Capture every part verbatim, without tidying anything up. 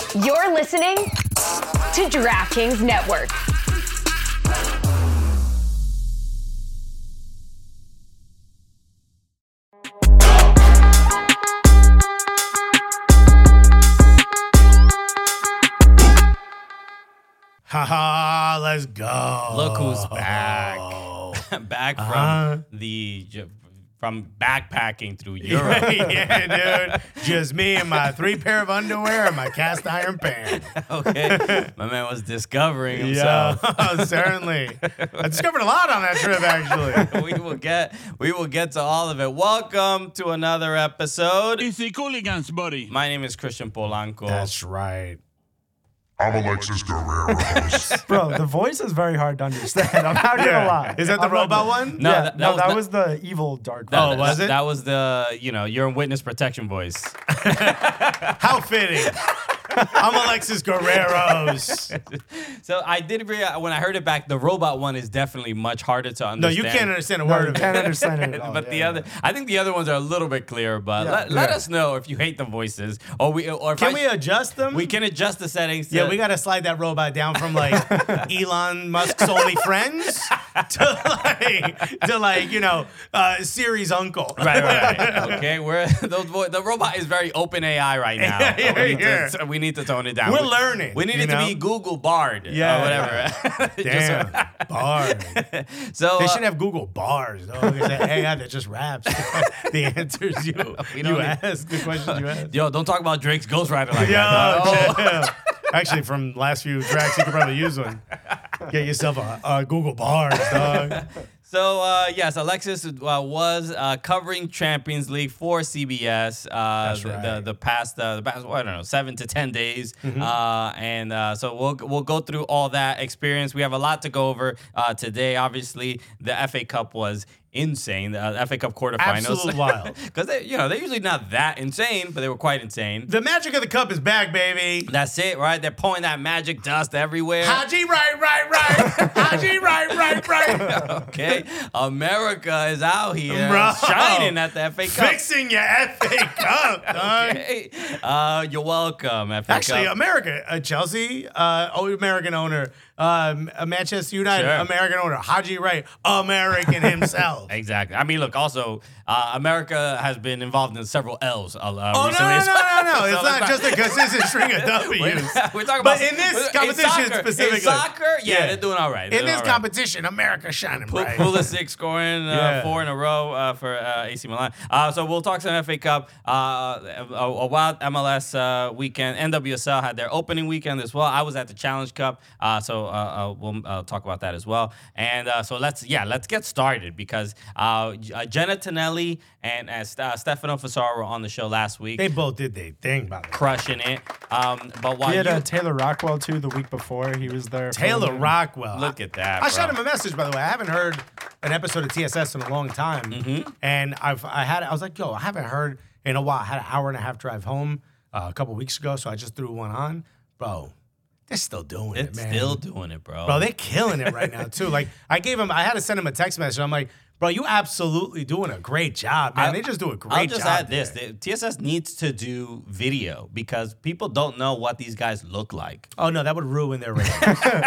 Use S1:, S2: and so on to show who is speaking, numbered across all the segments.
S1: You're listening to DraftKings Network.
S2: Haha, let's go.
S3: Look who's back. back from uh-huh. the from backpacking through Europe.
S2: Yeah, dude. Just me and my three pair of underwear and my cast iron pan.
S3: Okay. My man was discovering himself.
S2: Yeah, certainly. I discovered a lot on that trip, actually.
S3: we will get we will get to all of it. Welcome to another episode.
S4: Easy Cooligans, buddy.
S3: My name is Christian Polanco.
S2: That's right.
S5: I'm Alexis Guerrero.
S6: Bro, the voice is very hard to understand. I'm not gonna
S2: yeah.
S6: lie.
S2: Is that the
S6: I'm
S2: robot
S6: not,
S2: one?
S3: No,
S6: yeah,
S3: that, that,
S6: no,
S3: was,
S6: that
S3: that
S6: was the evil dark voice.
S3: That,
S2: oh, was
S3: that,
S2: it?
S3: That was the, you know, your witness protection voice.
S2: How fitting. I'm Alexis Guerrero's.
S3: So I did realize when I heard it back, the robot one is definitely much harder to understand.
S2: No, you can't understand a
S6: No,
S2: word
S6: you
S2: of it.
S6: can't understand it at all.
S3: But
S6: yeah,
S3: the
S6: yeah.
S3: other, I think the other ones are a little bit clearer. But
S6: Yeah.
S3: let, let
S2: Yeah.
S3: us know if you hate the voices, or we, or if
S2: Can
S3: I,
S2: we adjust them?
S3: we can adjust the settings. To,
S2: Yeah, we got to slide that robot down from like Elon Musk's only friends to like, to like you know, uh, Siri's uncle.
S3: Right, right, right. Okay, we're those vo- the robot is very open A I right now.
S2: Yeah, yeah,
S3: we, need
S2: yeah.
S3: To, we need to tone it down.
S2: We're
S3: we,
S2: learning.
S3: We need
S2: you
S3: it
S2: know?
S3: to be Google Bard.
S2: Yeah,
S3: or whatever.
S2: Damn, bars.
S3: So
S2: They
S3: uh,
S2: should have Google bars. Though. They say, hey, yeah, that just raps. The answers you
S3: We
S2: you
S3: don't need-
S2: ask, the questions you ask.
S3: Yo, don't talk about Drake's Ghostwriter like
S2: Yo,
S3: that. dog. Oh.
S2: chill. Actually, from last few tracks, you could probably use one. Get yourself a, a Google bars, dog.
S3: So, uh, yes, Alexis uh, was uh, covering Champions League for C B S uh,
S2: That's
S3: the,
S2: right.
S3: the the past uh, the past well, I don't know seven to ten days,
S2: Mm-hmm.
S3: uh, and uh, so we'll we'll go through all that experience. We have a lot to go over uh, today. Obviously, the F A Cup was insane. The uh, F A Cup quarterfinals,
S2: Absolute wild.
S3: because they you know they're usually not that insane, but they were quite insane.
S2: The magic of the cup is back, baby.
S3: That's it, right? They're pouring that magic dust everywhere.
S2: Haji, right, right, right. Haji, right, right, right.
S3: Okay, America is out here
S2: Bro.
S3: shining at the F A Cup.
S2: Fixing your F A Cup, dog.
S3: Okay. Uh, you're welcome, F A
S2: Actually,
S3: Cup.
S2: America, uh, Chelsea, uh, oh, American owner, um, uh, Manchester United,
S3: Sure.
S2: American owner, Haji Wright, American himself.
S3: Exactly. I mean, look. Also, uh, America has been involved in several L's. Uh,
S2: Oh, no,
S3: recently.
S2: no, no, no, no.
S3: So
S2: It's
S3: let's
S2: not just a consistent string of W's.
S3: We're, we're talking
S2: But
S3: about
S2: in this
S3: in
S2: competition
S3: soccer,
S2: specifically.
S3: In soccer, yeah,
S2: Yeah.
S3: they're doing all right. They're
S2: In
S3: doing
S2: this
S3: all right.
S2: competition, America shining
S3: Pu-
S2: bright.
S3: Pulisic scoring uh,
S2: Yeah.
S3: four in a row uh, for uh, A C Milan. Uh, so we'll talk some F A Cup. Uh, a, a wild M L S uh, weekend. N W S L had their opening weekend as well. I was at the Challenge Cup, uh, so uh, uh, we'll uh, talk about that as well. And uh, so let's yeah let's get started because uh, uh, Jenna Tonelli and uh, St- uh, Stefano Fassaro were on the show last week,
S2: They both did their thing, by the way.
S3: crushing it. Um, but while
S6: He had
S3: you
S6: uh, Taylor Rockwell too the week before. He was there.
S2: Taylor
S6: filming.
S2: Rockwell.
S3: look at that,
S2: I
S3: bro.
S2: shot him a message, by the way. I haven't heard an episode of T S S in a long time,
S3: Mm-hmm.
S2: and I've I had I was like, yo, I haven't heard in a while. I had an hour and a half drive home uh, a couple weeks ago, so I just threw one on, bro. They're still doing
S3: It's
S2: it, man.
S3: still doing it, bro.
S2: Bro, they're killing it right now too. Like I gave him, I had to send him a text message. I'm like, bro, you absolutely doing a great job, man.
S3: I-
S2: they just do a great
S3: I'll just
S2: job.
S3: add this:
S2: there.
S3: the T S S needs to do video because people don't know what these guys look like.
S2: Oh no, that would ruin their ratings.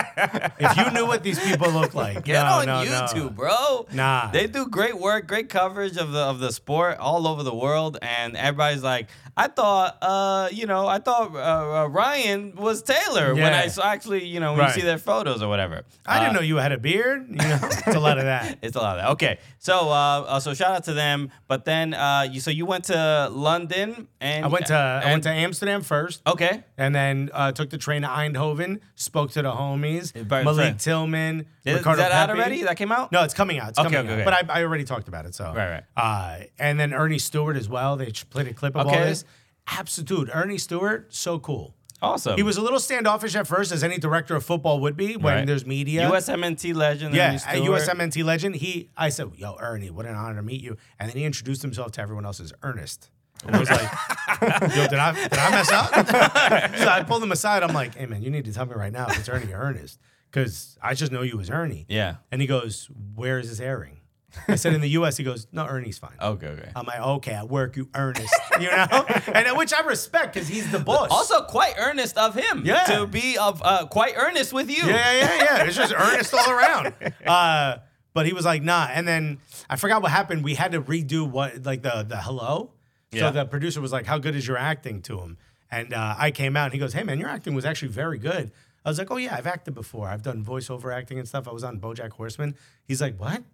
S2: If you knew what these people look like,
S3: Get
S2: no,
S3: on
S2: no,
S3: YouTube,
S2: no.
S3: bro.
S2: Nah.
S3: They do great work, great coverage of the of the sport all over the world, and everybody's like, I thought, uh, you know, I thought uh, uh, Ryan was Taylor when I
S2: Yeah.
S3: saw actually, you know, when
S2: Right.
S3: you see their photos or whatever.
S2: I
S3: Uh,
S2: didn't know you had a beard. You know, it's a lot of that.
S3: It's a lot of that. Okay, so uh, uh, so shout out to them. But then uh, you so you went to London and
S2: I went to I went
S3: and-
S2: to Amsterdam first.
S3: okay.
S2: And then uh, took the train to Eindhoven, spoke to the homies,
S3: Very
S2: Malik
S3: fair.
S2: Tillman,
S3: Is, is
S2: Ricardo
S3: that out
S2: Pepe.
S3: already? That came out?
S2: No, it's coming out. It's
S3: Okay,
S2: coming
S3: okay,
S2: out.
S3: okay.
S2: But I, I already talked about it. So
S3: Right, right.
S2: Uh, and then Ernie Stewart as well. They ch- played a clip of all
S3: Okay.
S2: this. Absolute Ernie Stewart, so cool.
S3: Awesome.
S2: He was a little standoffish at first, as any director of football would be when
S3: Right.
S2: there's media.
S3: U S M N T legend.
S2: Yeah,
S3: Ernie
S2: a
S3: Stewart.
S2: U S M N T legend. He, I said, yo, Ernie, what an honor to meet you. And then he introduced himself to everyone else as Ernest. And I was like, yo, did I did I mess up? So I pulled him aside. I'm like, hey, man, you need to tell me right now if it's Ernie or Ernest. Because I just know you as Ernie.
S3: Yeah.
S2: And he goes, where is this airing? I said, in the U S, he goes, no, Ernie's fine.
S3: Okay, okay.
S2: I'm like, okay, at work, you earnest, you know? And which I respect because he's the boss.
S3: Also, quite earnest of him
S2: Yeah.
S3: to be of uh, quite earnest with you.
S2: Yeah, yeah, yeah. It's just earnest all around. Uh, but he was like, nah. And then I forgot what happened. We had to redo what, like the the hello. So
S3: Yeah.
S2: the producer was like, how good is your acting to him? And uh, I came out and he goes, hey, man, your acting was actually very good. I was like, oh, yeah, I've acted before. I've done voiceover acting and stuff. I was on BoJack Horseman. He's like, what?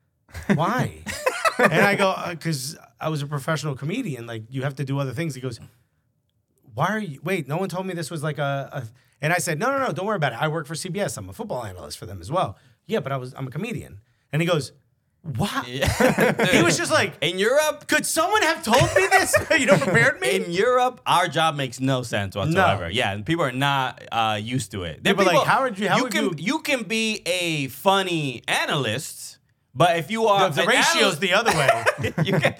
S2: Why? And I go, because uh, I was a professional comedian. Like, you have to do other things. He goes, why are you, wait, no one told me this was like a, a, and I said, no, no, no, don't worry about it. I work for C B S. I'm a football analyst for them as well. Yeah, but I was, I'm a comedian. And he goes, what? He was just like,
S3: In Europe,
S2: could someone have told me this? You know, prepared me?
S3: in Europe, our job makes no sense whatsoever. Yeah, and people are not uh, used to it. There are
S2: People are like,
S3: people-
S2: how would you- how
S3: you
S2: would
S3: can
S2: you-
S3: you can be a funny analyst, but if you are
S2: the
S3: an
S2: ratio's
S3: analyst-
S2: the other way.
S3: you can,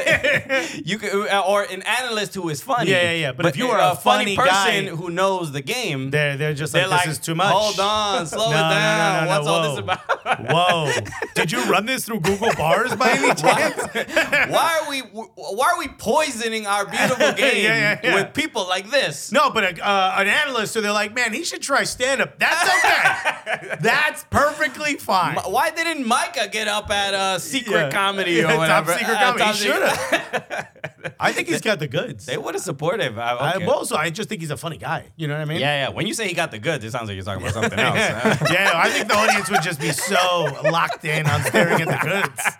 S3: but you can, or an analyst who is funny.
S2: Yeah, yeah, yeah. But if you are a funny
S3: person
S2: guy-
S3: who knows the game,
S2: They're, they're just
S3: they're
S2: like,
S3: like,
S2: this is too much.
S3: hold on, slow
S2: No,
S3: it
S2: no, no,
S3: down.
S2: no, no,
S3: What's all this
S2: whoa.
S3: about?
S2: Whoa. Did you run this through Google Bars by any chance?
S3: Why are we why are we poisoning our beautiful game
S2: yeah, yeah.
S3: with people like this?
S2: No, but a, uh, an analyst, so they're like, man, he should try stand-up. That's okay. That's perfectly fine.
S3: Why didn't Micah get up at uh, secret
S2: Yeah.
S3: comedy
S2: Yeah,
S3: or whatever?
S2: Top secret
S3: Uh,
S2: comedy.
S3: Top
S2: He
S3: Secret-
S2: should have. I think he's got the goods.
S3: They would have supported him. Uh,
S2: I,
S3: okay.
S2: well, also, I just think he's a funny guy. You know what I mean?
S3: yeah, yeah. When you say he got the goods, it sounds like you're talking about something else.
S2: Yeah, I think the audience would just be so locked in on staring at the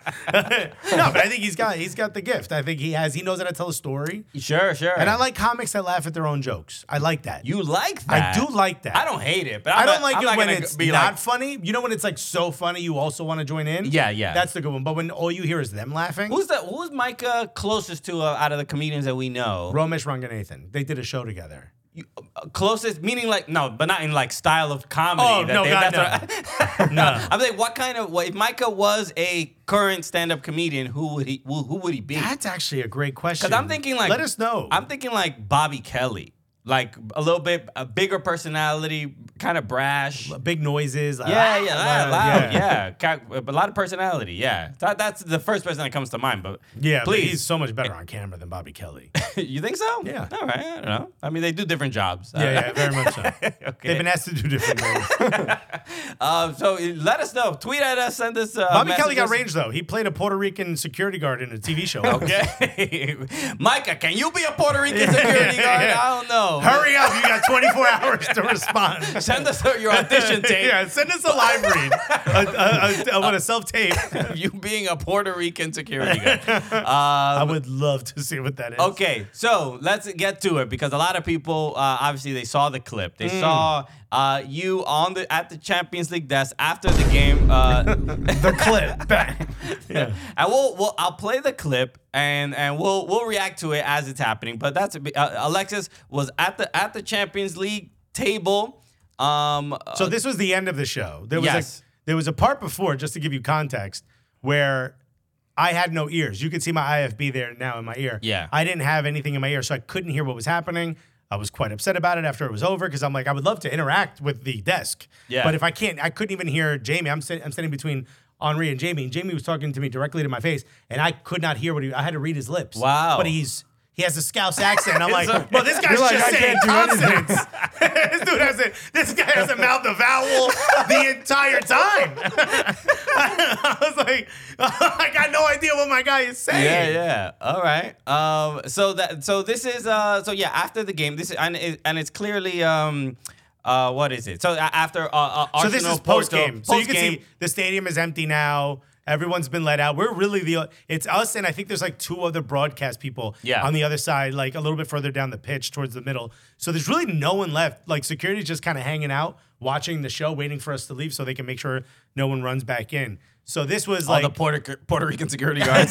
S2: goods. No, but I think he's got he's got the gift. I think he has. He knows how to tell a story.
S3: Sure, sure.
S2: And I like comics that laugh at their own jokes. I like that.
S3: you like
S2: I
S3: that.
S2: do like that.
S3: I don't hate it, but
S2: I
S3: I'm
S2: don't
S3: not-
S2: like
S3: I'm
S2: it
S3: not
S2: when
S3: gonna
S2: it's
S3: be
S2: not
S3: like,
S2: funny. You know when it's like so funny you also want to join in?
S3: Yeah, yeah.
S2: That's the good one. But when all you hear is them laughing,
S3: Who's the who's Micah closest to uh, out of the comedians that we know?
S2: Romesh Ranganathan. They did a show together.
S3: You- uh, closest, meaning like no, but not in like style of comedy.
S2: Oh,
S3: that
S2: no,
S3: they,
S2: God,
S3: that's what-
S2: No.
S3: I'm like, what kind of? What, if Micah was a current stand-up comedian, who would he? Who, who would he be?
S2: That's actually a great question.
S3: Because I'm thinking like,
S2: let us know.
S3: I'm thinking like Bobby Kelly, like a little bit a bigger personality, kind of brash.
S2: Big noises. like,
S3: Yeah,
S2: ah,
S3: yeah,
S2: loud,
S3: loud, loud, yeah. Ca- A lot of personality, yeah. That, that's the first person that comes to mind. But
S2: Yeah, but
S3: please,
S2: he's so much better on camera than Bobby Kelly.
S3: you think so?
S2: Yeah.
S3: All right. I don't know. I mean, they do different jobs.
S2: Yeah, yeah, very much so.
S3: Okay.
S2: They've been asked to do different things.
S3: Um, so uh, let us know. Tweet at us. Send us. Uh,
S2: Bobby Kelly got
S3: messages.
S2: range though. He played a Puerto Rican security guard in a T V show.
S3: Okay. Micah, can you be a Puerto Rican security guard?
S2: Yeah.
S3: I don't know.
S2: Hurry up! You got twenty-four hours to respond.
S3: Send us your audition tape.
S2: Yeah, send us a live read. a, a, a, what a self tape.
S3: of you being a Puerto Rican security guard.
S2: I
S3: Um,
S2: would love to see what that is.
S3: okay, so let's get to it because a lot of people uh, obviously they saw the clip. They saw uh, you on the at the Champions League desk after the game. Uh,
S6: The clip. Bang.
S2: Yeah.
S3: and we'll, we'll I'll play the clip and and we'll we'll react to it as it's happening. But that's a bit- uh, Alexis was at the at the Champions League table. Um,
S2: So this was the end of the show. There was
S3: Yes.
S2: a, there was a part before, just to give you context, where I had no ears. You can see my I F B there now in my ear.
S3: Yeah.
S2: I didn't have anything in my ear, so I couldn't hear what was happening. I was quite upset about it after it was over because I'm like, I would love to interact with the desk.
S3: Yeah.
S2: But if I can't, I couldn't even hear Jamie. I'm, sit, I'm sitting between Henri and Jamie, and Jamie was talking to me directly to my face, and I could not hear what he. I had to read his lips.
S3: Wow.
S2: But he's. He has a Scouse accent. I'm like,
S3: So-
S2: well, this guy's
S6: You're like,
S2: just
S6: I
S2: saying
S6: can't do anything.
S2: consonants. this dude has a, this guy hasn't mouthed a vowel the entire time. I was like, I got no idea what my guy is saying.
S3: Yeah, yeah. All right. Um. So that. So this is. Uh. So yeah. After the game, this is and it, and it's clearly. Um. Uh. What is it? So uh, after. Uh. uh
S2: So
S3: Arsenal,
S2: this is
S3: Porto-
S2: post game. So you can
S3: post-game.
S2: see the stadium is empty now. Everyone's been let out. We're really the. It's us and I think there's like two other broadcast people
S3: Yeah.
S2: on the other side, like a little bit further down the pitch towards the middle. So there's really no one left. Like security's just kind of hanging out, watching the show, waiting for us to leave so they can make sure no one runs back in. So this was
S3: All
S2: like
S3: the Puerto Puerto Rican security guards.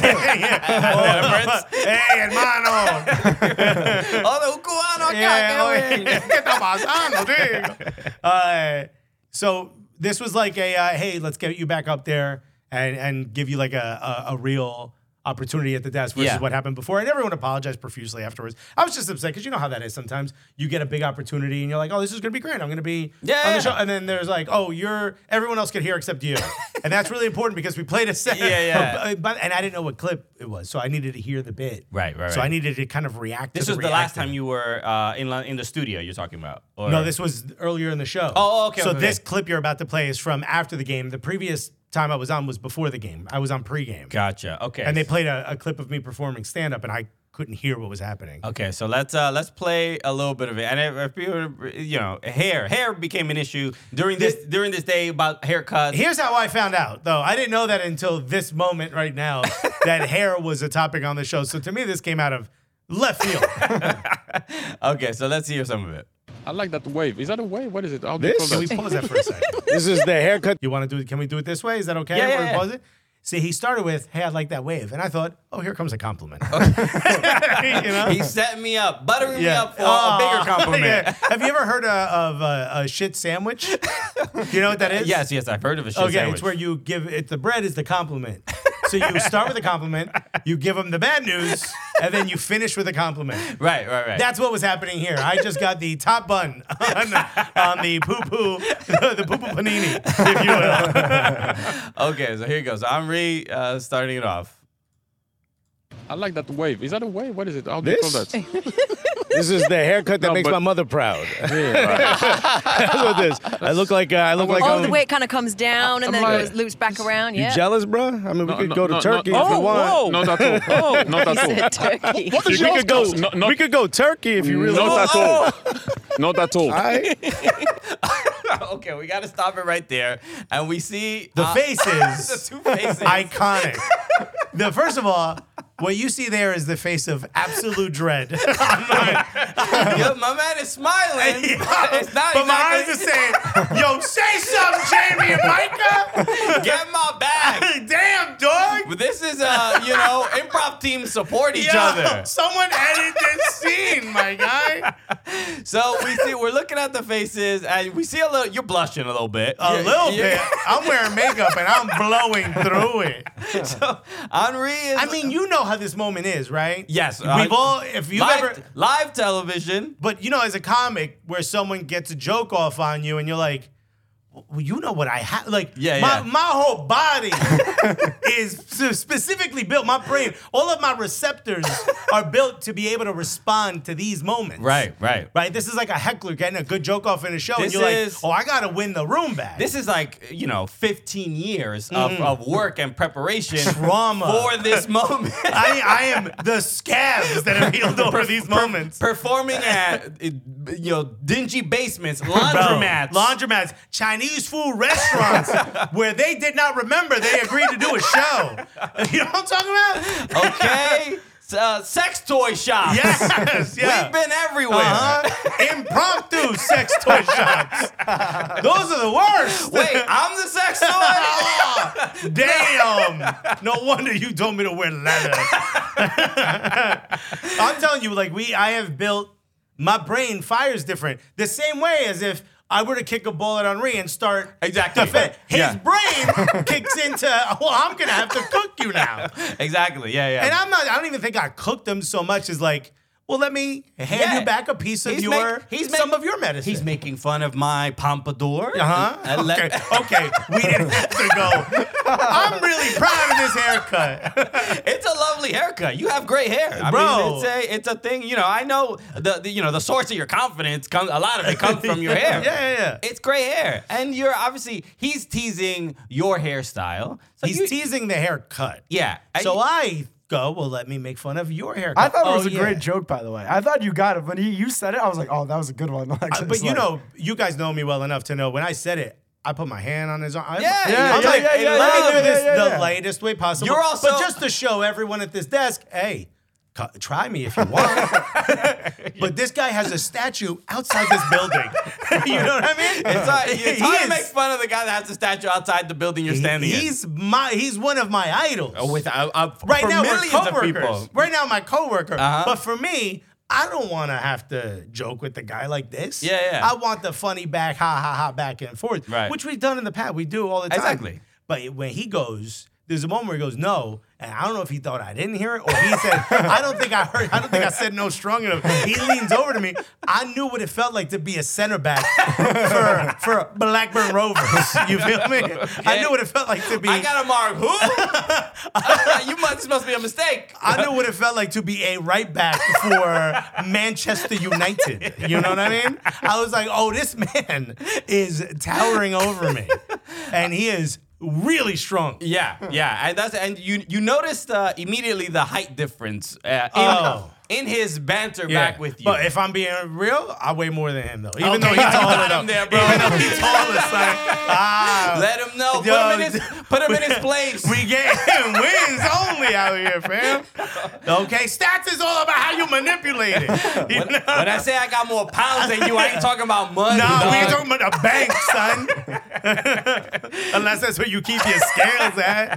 S2: yeah. Hey, hermano.
S3: Oh, the cubano acá,
S2: Yeah,
S3: qué
S2: oye,
S3: bien.
S2: ¿qué está pasando, tío? Uh, so this was like a uh, hey, let's get you back up there and and give you like a a, a real opportunity at the desk versus
S3: Yeah.
S2: what happened before. And everyone apologized profusely afterwards. I was just upset because you know how that is sometimes. You get a big opportunity and you're like, oh, this is going to be great. I'm going to be
S3: Yeah,
S2: on
S3: yeah.
S2: the show. And then there's like, oh, you're, everyone else can hear except you. And that's really important because we played a set.
S3: Yeah, yeah.
S2: But, and I didn't know what clip it was. So I needed to hear the bit.
S3: Right, right,
S2: So
S3: right.
S2: I needed to kind of react
S3: This
S2: to
S3: was
S2: the
S3: the last
S2: reacting.
S3: time you were uh, in in the studio. You're talking about? Or?
S2: No, this was earlier in the show.
S3: Oh, okay,
S2: So
S3: okay,
S2: this
S3: okay.
S2: clip you're about to play is from after the game. The previous time I was on was before the game. I was on pregame.
S3: Gotcha. Okay.
S2: And they played a, a clip of me performing stand-up, and I couldn't hear what was happening.
S3: Okay, so let's uh, let's play a little bit of it. And if, if you you know, hair hair became an issue during this
S2: This-
S3: during this day about haircuts.
S2: Here's how I found out, though. I didn't know that until this moment right now that hair was a topic on the show. So to me, this came out of left field.
S3: Okay, so let's hear some of it.
S4: I like that wave. Is that a wave? What is it? How do you
S7: This?
S4: call
S2: Can we
S4: that?
S2: pause that for a second?
S7: This is the haircut.
S2: You want to do it? Can we do it this way? Is that okay?
S3: Yeah, yeah,
S2: We're gonna
S3: yeah.
S2: pause it? See, he started with, hey, I like that wave. And I thought, oh, here comes a compliment. you know?
S3: He set me up, buttering me
S2: Yeah.
S3: up for
S2: Oh,
S3: a bigger compliment.
S2: yeah. Have you ever heard uh, of uh, a shit sandwich? Do you know what that is?
S3: Yes, yes, I've heard of a shit
S2: Okay,
S3: sandwich.
S2: it's where you give it. The bread is the compliment. So you start with a compliment, you give them the bad news, and then you finish with a compliment.
S3: Right, right, right.
S2: That's what was happening here. I just got the top bun on the, on the poo poo, the poo poo panini, if you will.
S3: Okay, so here goes. Henri uh, starting it off.
S4: I like that wave. Is that a wave? What is it? How do you call
S7: This?
S4: that?
S7: This is the haircut that
S4: No,
S7: makes
S4: but-
S7: my mother proud. Look at this. I look like uh, I look like
S8: Oh,
S7: I'm,
S8: the way it kind of comes down and
S4: I'm
S8: then
S4: like-
S8: goes, loops back around.
S7: You
S8: Yeah.
S7: jealous, bro? I mean, we
S4: No,
S7: could
S4: no,
S7: go to
S4: no,
S7: Turkey
S4: no,
S7: if you
S4: no.
S7: want.
S4: Not at all. Not
S8: He
S4: at all.
S8: said turkey.
S7: We could go.
S4: No, no.
S7: We could go Turkey if you really
S4: Not
S7: want.
S4: at all. Not at all.
S7: All right.
S3: Okay, we got to stop it right there. And we see
S2: The
S3: uh,
S2: faces,
S3: the two faces.
S2: iconic. The first of all, what you see there is the face of absolute dread.
S3: Yo, my man is smiling. It's not
S2: but my eyes
S3: exactly.
S2: are saying, "Yo, say something, Jamie and Micah."
S3: Get my bag.
S2: Damn, dog.
S3: But this is, uh, you know, improv teams support each
S2: Yo,
S3: other.
S2: someone edit this scene, my guy.
S3: So we see, we're looking at the faces, and we see a little. You're blushing a little bit.
S2: A
S3: You're-
S2: little
S3: you're-
S2: bit. I'm wearing makeup and I'm blowing through it.
S3: So Henri is.
S2: I mean, you know how this moment is, right?
S3: yes,
S2: We've
S3: uh,
S2: all, if you've
S3: live,
S2: ever,
S3: live television.
S2: but you know, as a comic, where someone gets a joke off on you and you're like, well, you know what I have, like,
S3: Yeah,
S2: my,
S3: yeah.
S2: my whole body is s- specifically built, my brain, all of my receptors are built to be able to respond to these moments.
S3: Right, right.
S2: Right? This is like a heckler getting a good joke off in a show, and
S3: This
S2: you're
S3: is-
S2: like, oh, I gotta win the room back.
S3: This is like, you know, fifteen years of, of work and preparation
S2: Trauma.
S3: for this moment.
S2: I, I am the scabs that have healed over these moments.
S3: Performing at, uh, you know, dingy basements,
S2: Bro,
S3: laundromats.
S2: laundromats, Chinese food restaurants where they did not remember they agreed to do a show. You know what I'm talking about?
S3: Okay. Uh, sex toy shops.
S2: Yes, yeah.
S3: We've been everywhere.
S2: Uh-huh. Impromptu sex toy shops. Those are the worst.
S3: Wait, I'm the sex toy?
S2: Damn. No wonder you told me to wear leather. I'm telling you, like, we, I have built, my brain fires different. The same way as if I were to kick a ball at Henri and start
S3: Exactly.
S2: defend. His
S3: Yeah.
S2: brain kicks into, well, I'm going to have to cook you now.
S3: Exactly. Yeah, yeah.
S2: And I'm not, I don't even think I cooked him so much as like, well, let me hand
S3: Yeah.
S2: you back a piece of
S3: He's
S2: your,
S3: make- he's
S2: some
S3: make-
S2: of your medicine.
S3: He's making fun of my pompadour.
S2: Uh-huh.
S3: And let-
S2: Okay, okay. We didn't have to go. I'm really proud of this haircut.
S3: It's a lovely haircut. You have great hair, I
S2: Bro.
S3: mean, it's a it's a thing. You know, I know the, the you know the source of your confidence comes. A lot of it comes from your hair.
S2: Yeah, yeah, yeah.
S3: It's great hair, and you're obviously he's teasing your hairstyle. So
S2: He's
S3: you-
S2: teasing the haircut.
S3: Yeah.
S2: So
S3: I,
S2: I go, well, let me make fun of your haircut.
S6: I thought it
S2: Oh,
S6: was a
S2: yeah.
S6: great joke, by the way. I thought you got it. When he, you said it, I was like, oh, that was a good one.
S2: Uh,
S6: Alexis.
S2: but you
S6: Like-
S2: know, you guys know me well enough to know when I said it, I put my hand on his arm. I-
S3: Yeah,
S6: Yeah,
S2: I'm
S6: yeah,
S2: like,
S6: yeah,
S2: hey,
S6: yeah,
S2: let
S6: yeah,
S2: me do this
S6: yeah, yeah,
S2: the
S6: yeah.
S2: lightest way possible.
S3: You're also-
S2: but just to show everyone at this desk, hey, co- try me if you want. But this guy has a statue outside this building. You know what I mean?
S3: it's hard, it's
S2: He
S3: hard to
S2: is-
S3: make fun of the guy that has a statue outside the building you're standing in.
S2: He's my. He's one of my idols.
S3: Oh, with uh, uh,
S2: right
S3: for
S2: now, we're
S3: millions of
S2: coworkers.
S3: people.
S2: Right now, my coworker.
S3: Uh-huh.
S2: But for me, I don't want to have to joke with the guy like this.
S3: Yeah, yeah.
S2: I want the funny back, ha ha ha, back and forth.
S3: Right.
S2: Which we've done in the past. We do all the time.
S3: Exactly.
S2: But when he goes, there's a moment where he goes, no. And I don't know if he thought I didn't hear it or he said, I don't think I heard, I don't think I said no strong enough. He leans over to me. I knew what it felt like to be a center back for, for Blackburn Rovers. You feel me? I knew what it felt like to be.
S3: I got a mark. Who? you must, this must be a mistake.
S2: I knew what it felt like to be a right back for Manchester United. You know what I mean? I was like, oh, this man is towering over me. And he is really strong.
S3: Yeah, yeah, and that's and you you noticed uh, immediately the height difference uh, in,
S2: Oh.
S3: in his banter
S2: Yeah.
S3: back with you.
S2: But if I'm being real, I weigh more than him though. Even
S3: Okay,
S2: though he's
S3: you
S2: taller
S3: got
S2: though.
S3: him there, bro.
S2: Even though he's taller, son. Ah,
S3: Let him know. Put
S2: Yo,
S3: him in his put him in his place.
S2: we getting wins only out here, fam. Okay, stats is all about how you manipulate it. You
S3: when,
S2: know?
S3: when I say I got more pounds than you, I ain't talking about money.
S2: Nah,
S3: dog.
S2: we ain't talking about a bank, son. Unless that's where you keep your scales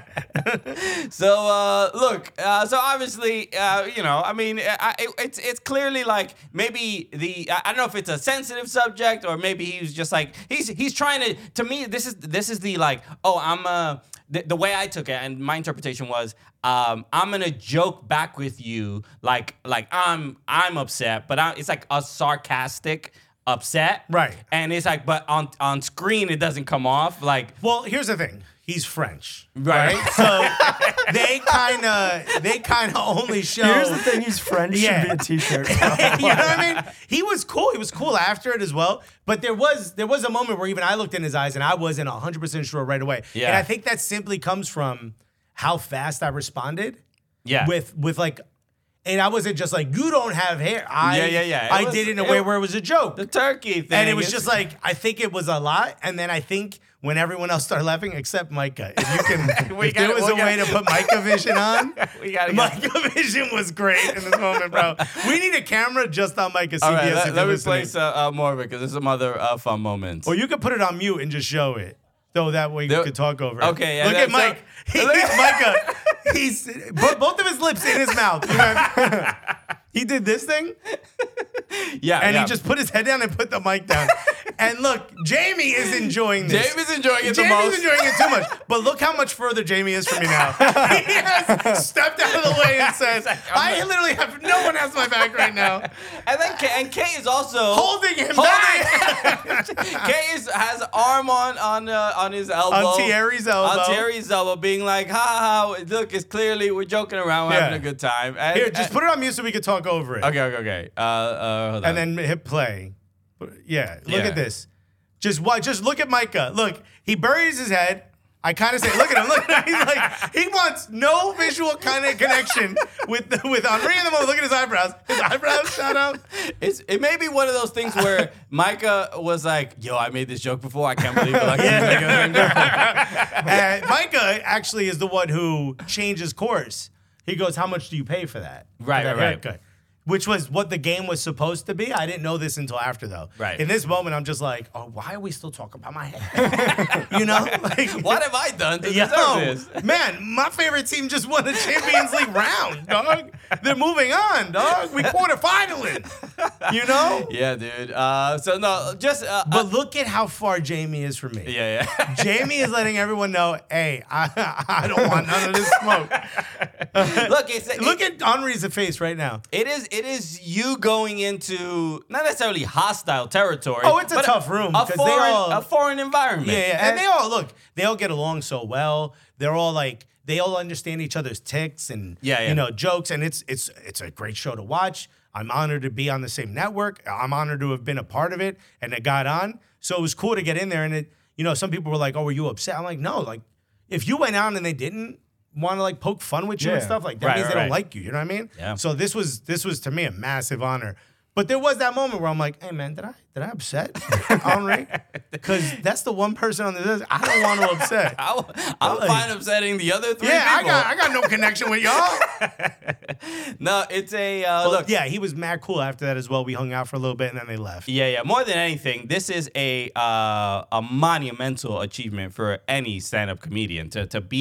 S2: at.
S3: So uh, look, uh, so obviously, uh, you know, I mean, I, it, it's it's clearly like maybe the I I don't know if it's a sensitive subject or maybe he was just like he's he's trying to. To me, this is this is the like oh I'm uh the, the way I took it and my interpretation was um I'm gonna joke back with you like like I'm I'm upset, but I, it's like a sarcastic upset,
S2: Right.
S3: And it's like, but on on screen it doesn't come off like.
S2: Well, here's the thing. He's French,
S3: Right.
S2: right? So they kind of they kind of only show.
S6: Here's the thing, he's French.
S2: Yeah.
S6: Should be a T-shirt.
S2: You know what I mean? He was cool. He was cool after it as well. But there was there was a moment where even I looked in his eyes and I wasn't one hundred percent sure right away.
S3: Yeah.
S2: And I think that simply comes from how fast I responded.
S3: Yeah.
S2: With with like, and I wasn't just like, you don't have hair. I,
S3: Yeah, yeah, yeah. It
S2: I
S3: was-
S2: did it in a
S3: it-
S2: way where it was a joke.
S3: The turkey thing.
S2: And it was
S3: It's-
S2: just like, I think it was a lot. And then I think when everyone else started laughing, except Micah, if you can,
S3: We
S2: if there
S3: gotta-
S2: was
S3: we
S2: a way to
S3: gotta-
S2: put Micah Vision on,
S3: We gotta go.
S2: Micah Vision was great in this moment, bro. We need a camera just on Micah C B S.
S3: All right,
S2: if
S3: let,
S2: you're
S3: let me
S2: listening.
S3: place uh, uh, more of it because there's some other uh, fun moments.
S2: Or you could put it on mute and just show it. So that way you
S3: There-
S2: could talk over it.
S3: Okay, yeah,
S2: Look at
S3: that- so-
S2: Mike. He, Micah. He's bo- both of his lips in his mouth. You know? He did this thing.
S3: yeah,
S2: And
S3: yeah.
S2: he just put his head down and put the mic down. And look, Jamie is enjoying this.
S3: Jamie's enjoying it the
S2: Jamie's
S3: most.
S2: enjoying it too much. But look how much further Jamie is from me now. He has stepped out of the way and said, I literally have, no one has my back right now.
S3: And then Kay, and Kay is also
S2: Holding him
S3: Holding-
S2: back.
S3: Kay is, has arm on on uh, on his elbow,
S2: On Thierry's elbow.
S3: on Thierry's elbow, being like, ha ha, ha, look, it's clearly we're joking around, we're
S2: Yeah.
S3: having a good time. And,
S2: Here, just put it on mute so we can talk over it.
S3: Okay, okay, okay. Uh, uh, hold on.
S2: And then hit play. Yeah, look
S3: Yeah.
S2: at this. Just what? Just look at Micah. Look, he buries his head. I kind of say, look at him. Look at him. He's like, he wants no visual kind of connection with the, with Henri in the moment. Look at his eyebrows. His eyebrows shot up.
S3: It's, it may be one of those things where Micah was like, yo, I made this joke before. I can't believe it. Like,
S2: And Micah actually is the one who changes course. He goes, how much do you pay for that?
S3: Right,
S2: For that
S3: right, right.
S2: haircut? Which was what the game was supposed to be. I didn't know this until after, though.
S3: Right.
S2: In this moment, I'm just like, oh, why are we still talking about my hair? You know? Like,
S3: What have I done to
S2: Yo,
S3: deserve this?
S2: man, my favorite team just won the Champions League round, dog. They're moving on, dog. We quarterfinaling. You know?
S3: Yeah, dude. Uh, so no, just uh,
S2: But look at how far Jamie is from me.
S3: yeah, yeah.
S2: Jamie is letting everyone know, hey, I, I don't want none of this smoke.
S3: Look, it's
S2: Look at Henri's face right now.
S3: It is it is you going into not necessarily hostile territory.
S2: Oh, it's a
S3: but
S2: tough room,
S3: A
S2: 'cause they
S3: foreign,
S2: all-
S3: a foreign environment.
S2: Yeah, yeah. And they all look, they all get along so well. They're all like, they all understand each other's ticks and
S3: Yeah, yeah.
S2: you know, jokes. And it's it's it's a great show to watch. I'm honored to be on the same network. I'm honored to have been a part of it and it got on. So it was cool to get in there. And it, you know, some people were like, oh, were you upset? I'm like, no, like if you went out and they didn't want to like poke fun with you and
S6: Yeah.
S2: stuff, like that
S3: Right,
S2: means
S3: right,
S2: they don't
S3: right.
S2: like you. You know what I mean?
S3: Yeah.
S2: So this was this was to me a massive honor. But there was that moment where I'm like, hey man, did I did I upset Henri? Because that's the one person on the list I don't want to upset.
S3: I'll, I'm
S2: Like-
S3: fine upsetting the other three
S2: Yeah, I
S3: people.
S2: got I got no connection with y'all.
S3: no, it's a uh,
S2: But
S3: look.
S2: yeah, he was mad cool after that as well. We hung out for a little bit and then they left.
S3: Yeah, yeah. More than anything, this is a uh, a monumental achievement for any stand-up comedian to to be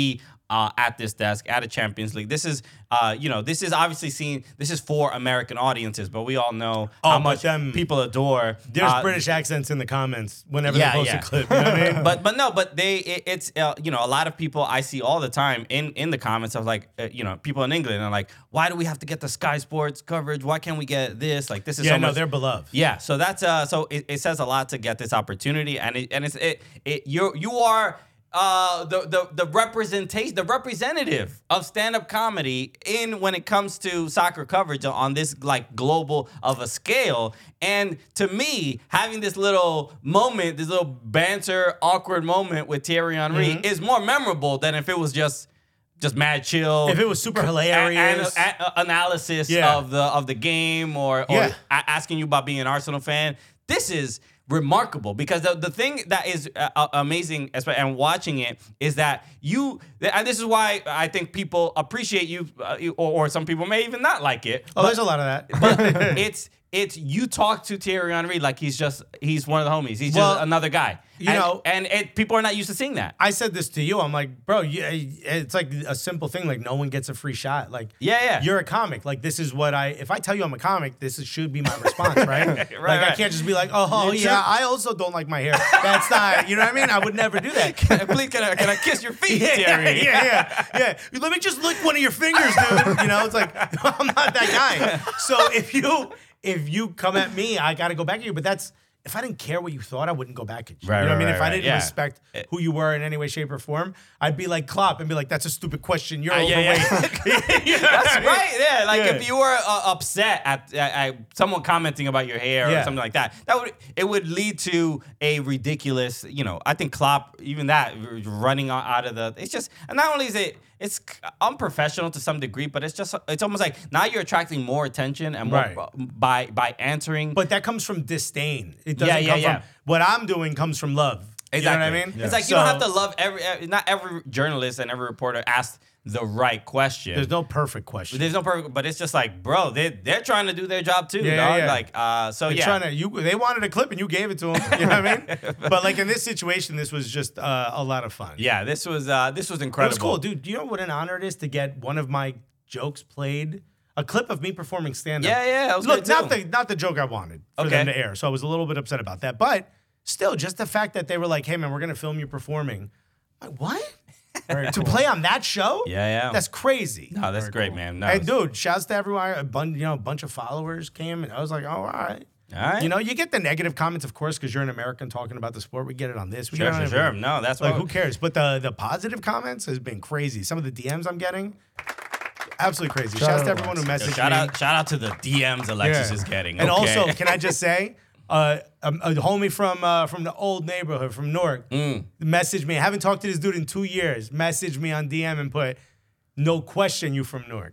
S3: uh, at this desk at a Champions League. This is, uh, you know, this is obviously seen. This is for American audiences, but we all know
S2: Oh,
S3: how
S2: but
S3: much
S2: them-
S3: people adore.
S2: There's
S3: uh,
S2: British accents in the comments whenever
S3: Yeah,
S2: they post
S3: yeah.
S2: a clip. You know what I mean?
S3: but but no, but they it, it's uh, you know, a lot of people I see all the time in in the comments of like uh, you know, people in England are like, why do we have to get the Sky Sports coverage? Why can't we get this? Like this is
S2: yeah,
S3: so
S2: no,
S3: much-
S2: they're beloved.
S3: Yeah, so that's uh, so it, it says a lot to get this opportunity, and it and it's it, it you you are uh the the the representation, the representative of stand-up comedy in when it comes to soccer coverage on this like global of a scale. And to me, having this little moment, this little banter, awkward moment with Thierry Henry
S2: Mm-hmm.
S3: is more memorable than if it was just. Just mad chill.
S2: If it was super
S3: a-
S2: hilarious.
S3: a- a- analysis
S2: Yeah.
S3: of the of the game, or or
S2: Yeah.
S3: a- asking you about being an Arsenal fan. This is remarkable because the, the thing that is uh, uh, amazing as- and watching it is that you, and this is why I think people appreciate you, uh, you- or, or some people may even not like it.
S2: Oh, there's a lot of that.
S3: But it's it's you talk to Thierry Henry like he's just he's one of the homies. He's just
S2: Well,
S3: another guy.
S2: you
S3: and,
S2: know-
S3: and it, people are not used to seeing that.
S2: I said this to you. I'm like, bro, you, it's like a simple thing. Like, no one gets a free shot. Like,
S3: Yeah, yeah.
S2: you're a comic. Like, this is what I. If I tell you I'm a comic, this is, should be my response, right? Like, I
S3: right.
S2: can't just be like, oh, oh,
S3: Yeah,
S2: yeah, I also don't like my hair. That's not. You know what I mean? I would never do that.
S3: Please, can I, can I kiss your feet,
S2: Yeah,
S3: Thierry?
S2: yeah, yeah, yeah. Let me just lick one of your fingers, dude. You know, it's like I'm not that guy. So if you if you come at me, I got to go back at you. But that's if I didn't care what you thought, I wouldn't go back at you.
S3: Right,
S2: you know what I mean?
S3: right,
S2: If
S3: right,
S2: I didn't
S3: yeah.
S2: respect who you were in any way, shape, or form, I'd be like Klopp and be like, "That's a stupid question. You're
S3: Uh, yeah,
S2: overweight."
S3: yeah.
S2: You know what
S3: That's
S2: I mean?
S3: right. Yeah, like
S2: Yeah.
S3: if you were uh, upset at, at, at someone commenting about your hair
S2: Yeah.
S3: or something like that, that would it would lead to a ridiculous. You know, I think Klopp, even that r- running o- out of the. It's just, and not only is it. It's c- unprofessional to some degree, but it's just it's almost like now you're attracting more attention and more
S2: Right.
S3: by by answering.
S2: But that comes from disdain. It doesn't
S3: Yeah, yeah,
S2: come
S3: yeah.
S2: from what I'm doing. Comes from love.
S3: Exactly.
S2: You know what I mean?
S3: It's like you
S2: So,
S3: don't have to love every. uh, Not every journalist and every reporter asks the right question.
S2: There's no perfect question.
S3: There's no perfect, but it's just like, bro, they they're trying to do their job too,
S2: Yeah,
S3: dog.
S2: yeah.
S3: Like, uh, so
S2: They're
S3: yeah,
S2: trying to you. They wanted a clip and you gave it to them. You know what I mean? But like in this situation, this was just uh, a lot of fun.
S3: yeah. This was uh, this was
S2: It
S3: incredible.
S2: was cool, dude. Do you know what an honor it is to get one of my jokes played? A clip of me performing stand-up.
S3: Yeah, yeah, that was
S2: Look,
S3: good,
S2: not
S3: too.
S2: the not the joke I wanted for
S3: Okay.
S2: them to air. So I was a little bit upset about that. But still, just the fact that they were like, "Hey, man, we're gonna film you performing." I'm like, what? To play on that show?
S3: Yeah, yeah.
S2: That's crazy.
S3: No, that's great, man. No,
S2: And
S3: it's-
S2: dude, shouts to everyone. A bunch, you know, a bunch of followers came, and I was like, "Oh, all right."
S3: All right.
S2: You know, you get the negative comments, of course, because you're an American talking about the sport. We get it on this. We
S3: Sure,
S2: get it on
S3: sure, sure.
S2: everything.
S3: No, that's
S2: like,
S3: what-
S2: who cares? But the the positive comments has been crazy. Some of the D Ms I'm getting, absolutely crazy.
S6: Shout
S2: Shouts
S6: out
S2: to everyone who
S6: Alexis.
S2: messaged
S3: shout
S2: me.
S3: out, shout out to the D Ms Alexis
S2: Yeah.
S3: is getting.
S2: And
S3: Okay.
S2: also, can I just say, uh, a, a homie from uh, from the old neighborhood from Newark
S3: Mm.
S2: messaged me. I haven't talked to this dude in two years. Messaged me on D M and put, "No question, you from Newark."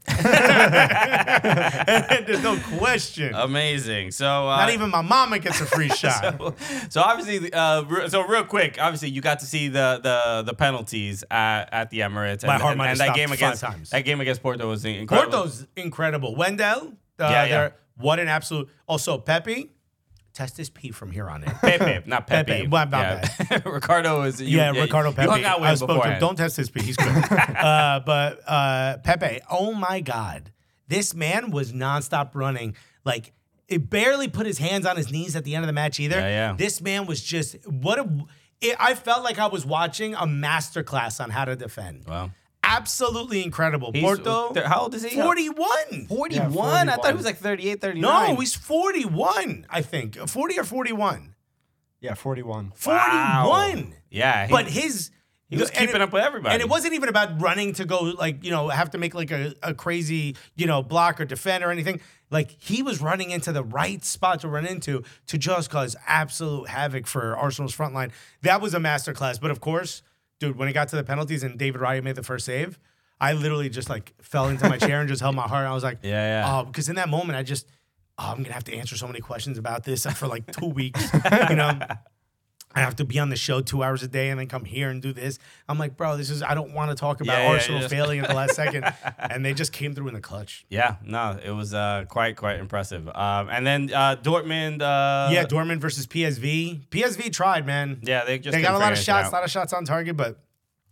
S2: There's no question.
S3: amazing. So uh,
S2: Not even my mama gets a free shot.
S3: So, so obviously, uh, re- so real quick, obviously, you got to see the the the penalties at, at the Emirates.
S2: My
S3: and,
S2: heart
S3: and,
S2: might
S3: and
S2: have
S3: that game
S2: stopped five
S3: against
S2: times.
S3: that game against Porto was incredible.
S2: Porto's incredible. Wendell, uh,
S3: Yeah, yeah.
S2: they're- what an absolute. Also, Pepe, test his P from here on in.
S3: Pepe, not Pepe.
S2: Pepe. Well, my
S3: yeah. Ricardo is you,
S2: Yeah, Ricardo
S3: you
S2: Pepe.
S3: hung out with
S2: I
S3: him
S2: spoke to him.
S3: beforehand.
S2: Don't test his P. He's good. uh, but uh, Pepe, oh my God. This man was nonstop running. Like, it barely put his hands on his knees at the end of the match either.
S3: Yeah, yeah.
S2: This man was just, what a, it, I felt like I was watching a masterclass on how to defend.
S3: Wow.
S2: Absolutely incredible.
S3: He's-
S2: Porto,
S3: how old is he?
S2: forty-one.
S3: forty-one? I thought he was like thirty-eight, thirty-nine.
S2: No, he's forty-one, I think. forty or forty-one.
S6: Yeah, forty-one.
S3: Wow.
S2: forty-one.
S3: Yeah. He,
S2: But his
S3: he was
S2: and
S3: keeping
S2: it-
S3: up with everybody.
S2: And it wasn't even about running to go like, you know, have to make like a, a crazy, you know, block or defend or anything. Like he was running into the right spot to run into to just cause absolute havoc for Arsenal's front line. That was a masterclass. But of course, dude, when it got to the penalties and David Raya made the first save, I literally just like fell into my chair and just held my heart. I was like,
S3: Yeah, yeah.
S2: Oh, because in that moment, I just, oh, I'm gonna have to answer so many questions about this for like two weeks. You know, I have to be on the show two hours a day and then come here and do this. I'm like, bro, this is, I don't want to talk about
S3: Yeah, yeah,
S2: Arsenal
S3: just-
S2: failing at the last second. And they just came through in the clutch.
S3: Yeah, no, it was uh, quite quite impressive. Um, and then uh, Dortmund. Uh,
S2: yeah, Dortmund versus P S V. P S V tried, man.
S3: yeah, they just
S2: They got
S3: couldn't
S2: a lot
S3: figure
S2: of
S3: it
S2: shots,
S3: out.
S2: a lot of shots on target, but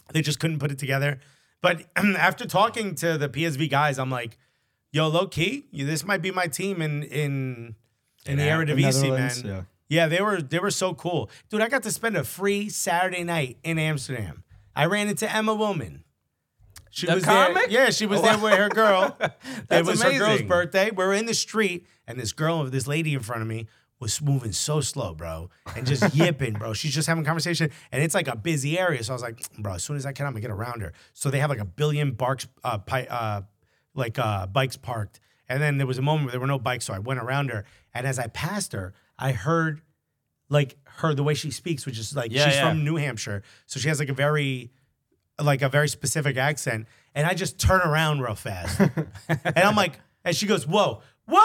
S2: They just couldn't put it together. But after talking to the P S V guys, I'm like, yo, low key, this might be my team in in in the Eredivisie, man.
S6: Netherlands, yeah.
S2: Yeah, they were they were so cool. Dude, I got to spend a free Saturday night in Amsterdam. I ran into Emma Willman. She
S3: The
S2: was
S3: comic?
S2: there. Yeah, she was there with her girl. It
S3: That's
S2: was her girl's
S3: amazing.
S2: birthday. We were in the street, and this girl, this lady in front of me, was moving so slow, bro, and just yipping, bro. She's just having a conversation, and it's like a busy area. So I was like, bro, as soon as I can, I'm gonna get around her. So they have like a billion barks, uh, pi- uh, like uh, bikes parked, and then there was a moment where there were no bikes, so I went around her, and as I passed her, I heard like her the way she speaks, which is like
S3: Yeah,
S2: she's
S3: yeah.
S2: from New Hampshire, so she has like a very like a very specific accent, and I just turn around real fast, and I'm like, and she goes, whoa.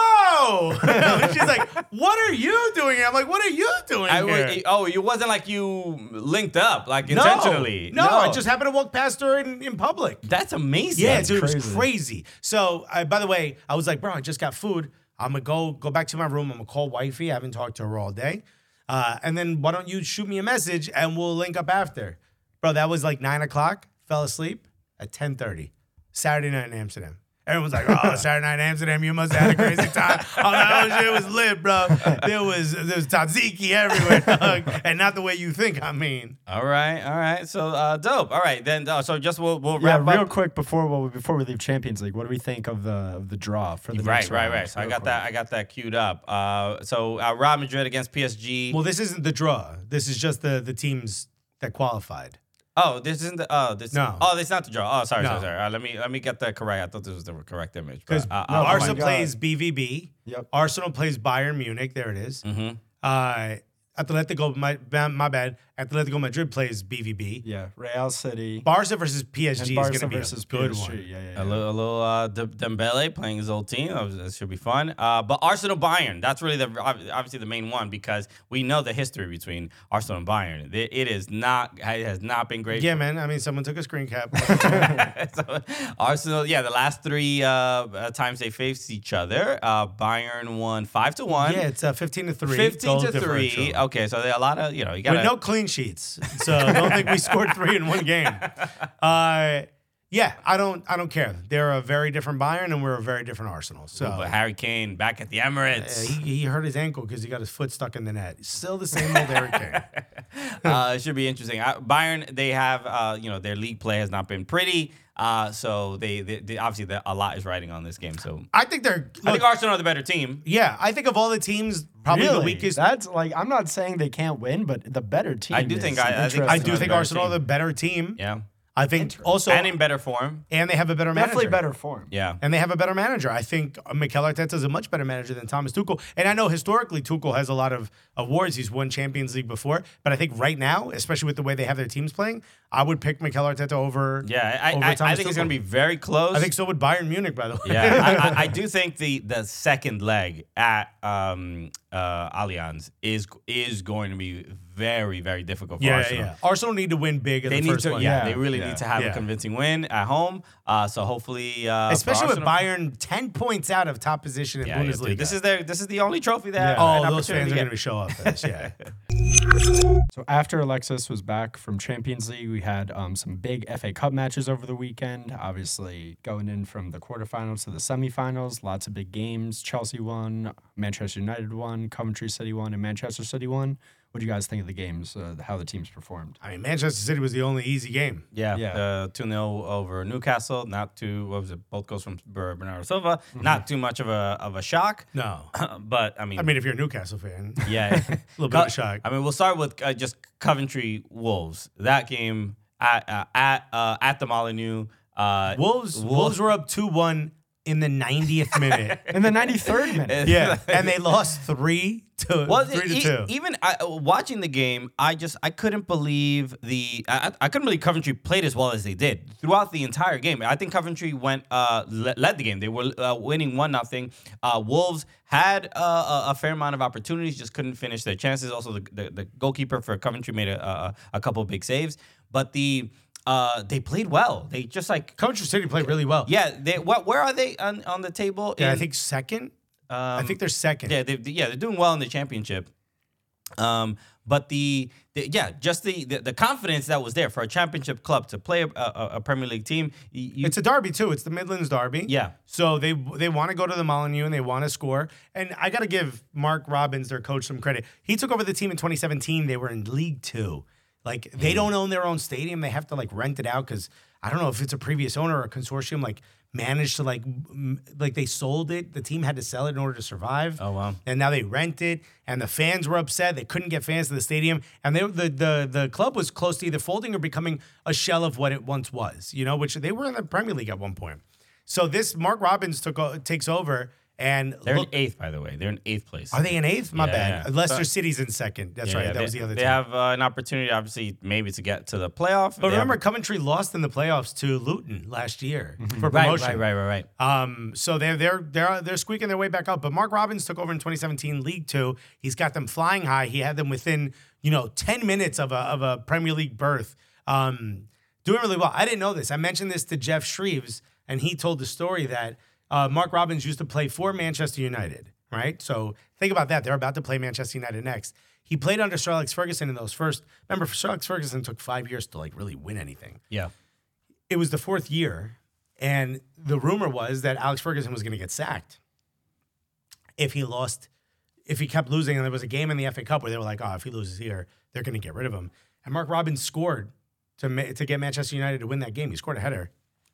S2: Whoa! She's like, "What are you doing here?" I'm like, "What are you doing
S3: I,
S2: here?"
S3: was- oh, it wasn't like you linked up, like
S2: No.
S3: intentionally.
S2: No, I just happened to walk past her in, in public.
S3: That's amazing.
S2: Yeah,
S3: That's
S2: dude, it was
S6: crazy.
S2: crazy. So, I, by the way, I was like, bro, I just got food. I'm gonna go go back to my room. I'm gonna call wifey. I haven't talked to her all day. Uh, and then why don't you shoot me a message and we'll link up after, bro? That was like nine o'clock. Fell asleep at ten thirty, Saturday night in Amsterdam. Everyone's like, "Oh, Saturday night in Amsterdam, you must have had a crazy time." I'm like, "Oh shit, it was lit, bro. There was there was tzatziki everywhere, dog. And not the way you think. I mean,
S3: All right, all right. So uh, dope. All right, then. Uh, so just we'll we'll
S6: Yeah,
S3: wrap
S6: real
S3: up.
S6: quick before well, before we leave Champions League, what do we think of the of the draw for the
S3: Right,
S6: next
S3: right,
S6: round?
S3: right. So I
S6: Real
S3: got
S6: quick.
S3: that. I got that queued up. Uh, so uh, Real Madrid against P S G.
S2: well, this isn't the draw. This is just the the teams that qualified.
S3: Oh, this isn't the. Oh, this.
S2: No.
S3: Oh, this is not the draw. Oh, sorry,
S2: No.
S3: sorry, sorry. Uh, let me let me get that correct. I thought this was the correct image.
S2: Because
S3: But, uh,
S6: no,
S3: uh,
S6: my
S2: Arsenal
S6: God.
S2: plays B V B.
S6: Yep.
S2: Arsenal plays Bayern Munich. There it is.
S3: Mhm.
S2: Uh, Atletico, my, my bad. Atletico Madrid plays B V B.
S6: Yeah, Real City
S2: Barca versus P S
S6: and
S2: G is
S6: Barca
S2: going to be
S6: versus
S2: a good
S6: P S G.
S2: one.
S6: Yeah, yeah,
S3: A
S6: yeah.
S3: little, a little uh, D- Dembele playing his old team. That, was- that should be fun. Uh, but Arsenal Bayern, that's really the ob- obviously the main one because we know the history between Arsenal and Bayern. It, it is not, it has not been great.
S2: Yeah, man. I mean, someone took a screen cap.
S3: So, Arsenal, yeah, the last three uh, uh, times they faced each other, uh, Bayern won five to one.
S2: yeah, it's uh, fifteen to three.
S3: Fifteen
S2: goal
S3: to three.
S2: differential.
S3: Okay, so there are a lot of you know you got
S2: With no clean sheets. So don't think we scored three in one game. Uh, yeah, I don't I don't care. They're a very different Bayern and we're a very different Arsenal. So
S3: But Harry Kane back at the Emirates.
S2: uh, he, he hurt his ankle because he got his foot stuck in the net. Still the same old Harry Kane.
S3: uh, it should be interesting. Uh, Bayern, they have, uh, you know, their league play has not been pretty. Uh, so they, they, they obviously the, a lot is riding on this game. So
S2: I think they're.
S3: I
S2: Look,
S3: think Arsenal are the better team.
S2: yeah, I think of all the teams, probably the
S6: Really?
S2: weakest.
S6: That's like I'm not saying they can't win, but the better team.
S3: I do
S6: is
S3: think- I- I think-
S6: interesting.
S2: I
S3: Arsenal
S2: do
S3: is
S2: think
S3: a better
S2: Arsenal are
S3: team.
S2: the better team.
S3: Yeah,
S2: I think also,
S3: and in better form.
S2: and they have a better
S6: definitely
S2: manager.
S6: better form.
S3: Yeah.
S2: And they have a better manager. I think Mikel Arteta is a much better manager than Thomas Tuchel. And I know historically Tuchel has a lot of awards. He's won Champions League before. But I think right now, especially with the way they have their teams playing, I would pick Mikel Arteta over.
S3: Yeah, I,
S2: over
S3: I, I
S2: Thomas
S3: think it's
S2: Tuchel.
S3: going to be very close.
S2: I think so would Bayern Munich, by the way.
S3: Yeah, I, I, I do think the the second leg at um, uh, Allianz is is going to be very very difficult for
S2: yeah,
S3: Arsenal.
S2: yeah. Arsenal need to win big in
S3: They
S2: the
S3: need
S2: first
S3: to,
S2: one.
S3: yeah,
S6: Yeah,
S3: they really
S6: yeah.
S3: need to have
S2: Yeah.
S3: a convincing win at home. Uh, so hopefully, uh, for
S2: Especially with
S3: Arsenal-
S2: Bayern ten points out of top position in
S3: Yeah, yeah,
S2: Bundesliga.
S3: dude, this is their this is the only trophy they have.
S2: oh,
S3: an
S2: those fans
S3: opportunity
S2: are
S3: to
S2: going
S3: get.
S2: to show up for this. Yeah.
S6: So after Alexis was back from Champions League, we had um, some big F A Cup matches over the weekend. Obviously, going in from the quarterfinals to the semifinals, lots of big games. Chelsea won, Manchester United won, Coventry City won, and Manchester City won. What do you guys think of the games? Uh, how the teams performed?
S2: I mean, Manchester City was the only easy game.
S3: Yeah,
S6: Yeah.
S3: uh, two nil over Newcastle. Not too, what was it? Both goals from Bernardo Silva. Not too much of a of a shock.
S2: No.
S3: but, I mean,
S2: I mean, if you're a Newcastle fan,
S3: yeah.
S2: a little bit of a shock.
S3: I mean, we'll start with uh, just Coventry Wolves. That game at uh, at uh, at the Molyneux. Uh,
S2: Wolves, Wolves were up two one in the ninetieth minute.
S6: In the ninety-third minute.
S2: Yeah, and they lost three to
S3: Well,
S2: three to
S3: e-
S2: two.
S3: even I, watching the game, I just I couldn't believe the I, I couldn't believe Coventry played as well as they did throughout the entire game. I think Coventry went uh, le- led the game. They were uh, winning one nothing. Uh, Wolves had uh, a, a fair amount of opportunities, just couldn't finish their chances. Also, the the, the goalkeeper for Coventry made a, a a couple of big saves, but the uh, they played well. They just like
S2: Coventry City played really well.
S3: yeah. They what where are they on, on the table?
S2: Yeah, I
S3: In-
S2: think second.
S3: um,
S2: I think they're second.
S3: yeah they yeah they're doing well in the championship. Um, but the, the yeah, just the, the the confidence that was there for a championship club to play a, a, a Premier League team. You,
S2: It's a derby too. It's the Midlands derby.
S3: Yeah.
S2: So they they want to go to the Molineux and they want to score. And I got to give Mark Robbins, their coach, some credit. He took over the team in twenty seventeen. They were in League Two. Like they don't own their own stadium. They have to like rent it out because I don't know if it's a previous owner or a consortium. Like managed to like m- like they sold it. The team had to sell it in order to survive.
S3: Oh, wow.
S2: And now they rent it, and the fans were upset. They couldn't get fans to the stadium, and they the the the club was close to either folding or becoming a shell of what it once was. You know, which they were in the Premier League at one point. So this Mark Robbins took o- takes over, and
S3: They're
S2: look,
S3: in eighth, by the way. They're in eighth place.
S2: are they in eighth? My
S3: Yeah,
S2: bad.
S3: yeah.
S2: Leicester
S3: So-
S2: City's in second. That's
S3: Yeah,
S2: right.
S3: yeah,
S2: That
S3: they,
S2: was the other
S3: They
S2: team.
S3: have uh, an opportunity, obviously, maybe to get to the playoff.
S2: But
S3: They
S2: remember,
S3: have-
S2: Coventry lost in the playoffs to Luton last year for
S3: right,
S2: promotion.
S3: right, right, right, right.
S2: Um, so they're they're they're they're squeaking their way back up. But Mark Robbins took over in twenty seventeen League Two. He's got them flying high. He had them within you know ten minutes of a of a Premier League berth. Um, doing really well. I didn't know this. I mentioned this to Jeff Shreves, and he told the story that uh, Mark Robbins used to play for Manchester United. Right. So think about that. They're about to play Manchester United next. He played under Sir Alex Ferguson in those first. Remember, Sir Alex Ferguson took five years to like really win anything.
S3: Yeah.
S2: It was the fourth year, and the rumor was that Alex Ferguson was going to get sacked if he lost, if he kept losing, and there was a game in the F A Cup where they were like, oh, if he loses here, they're going to get rid of him. And Mark Robbins scored to ma- to get Manchester United to win that game. He scored a header.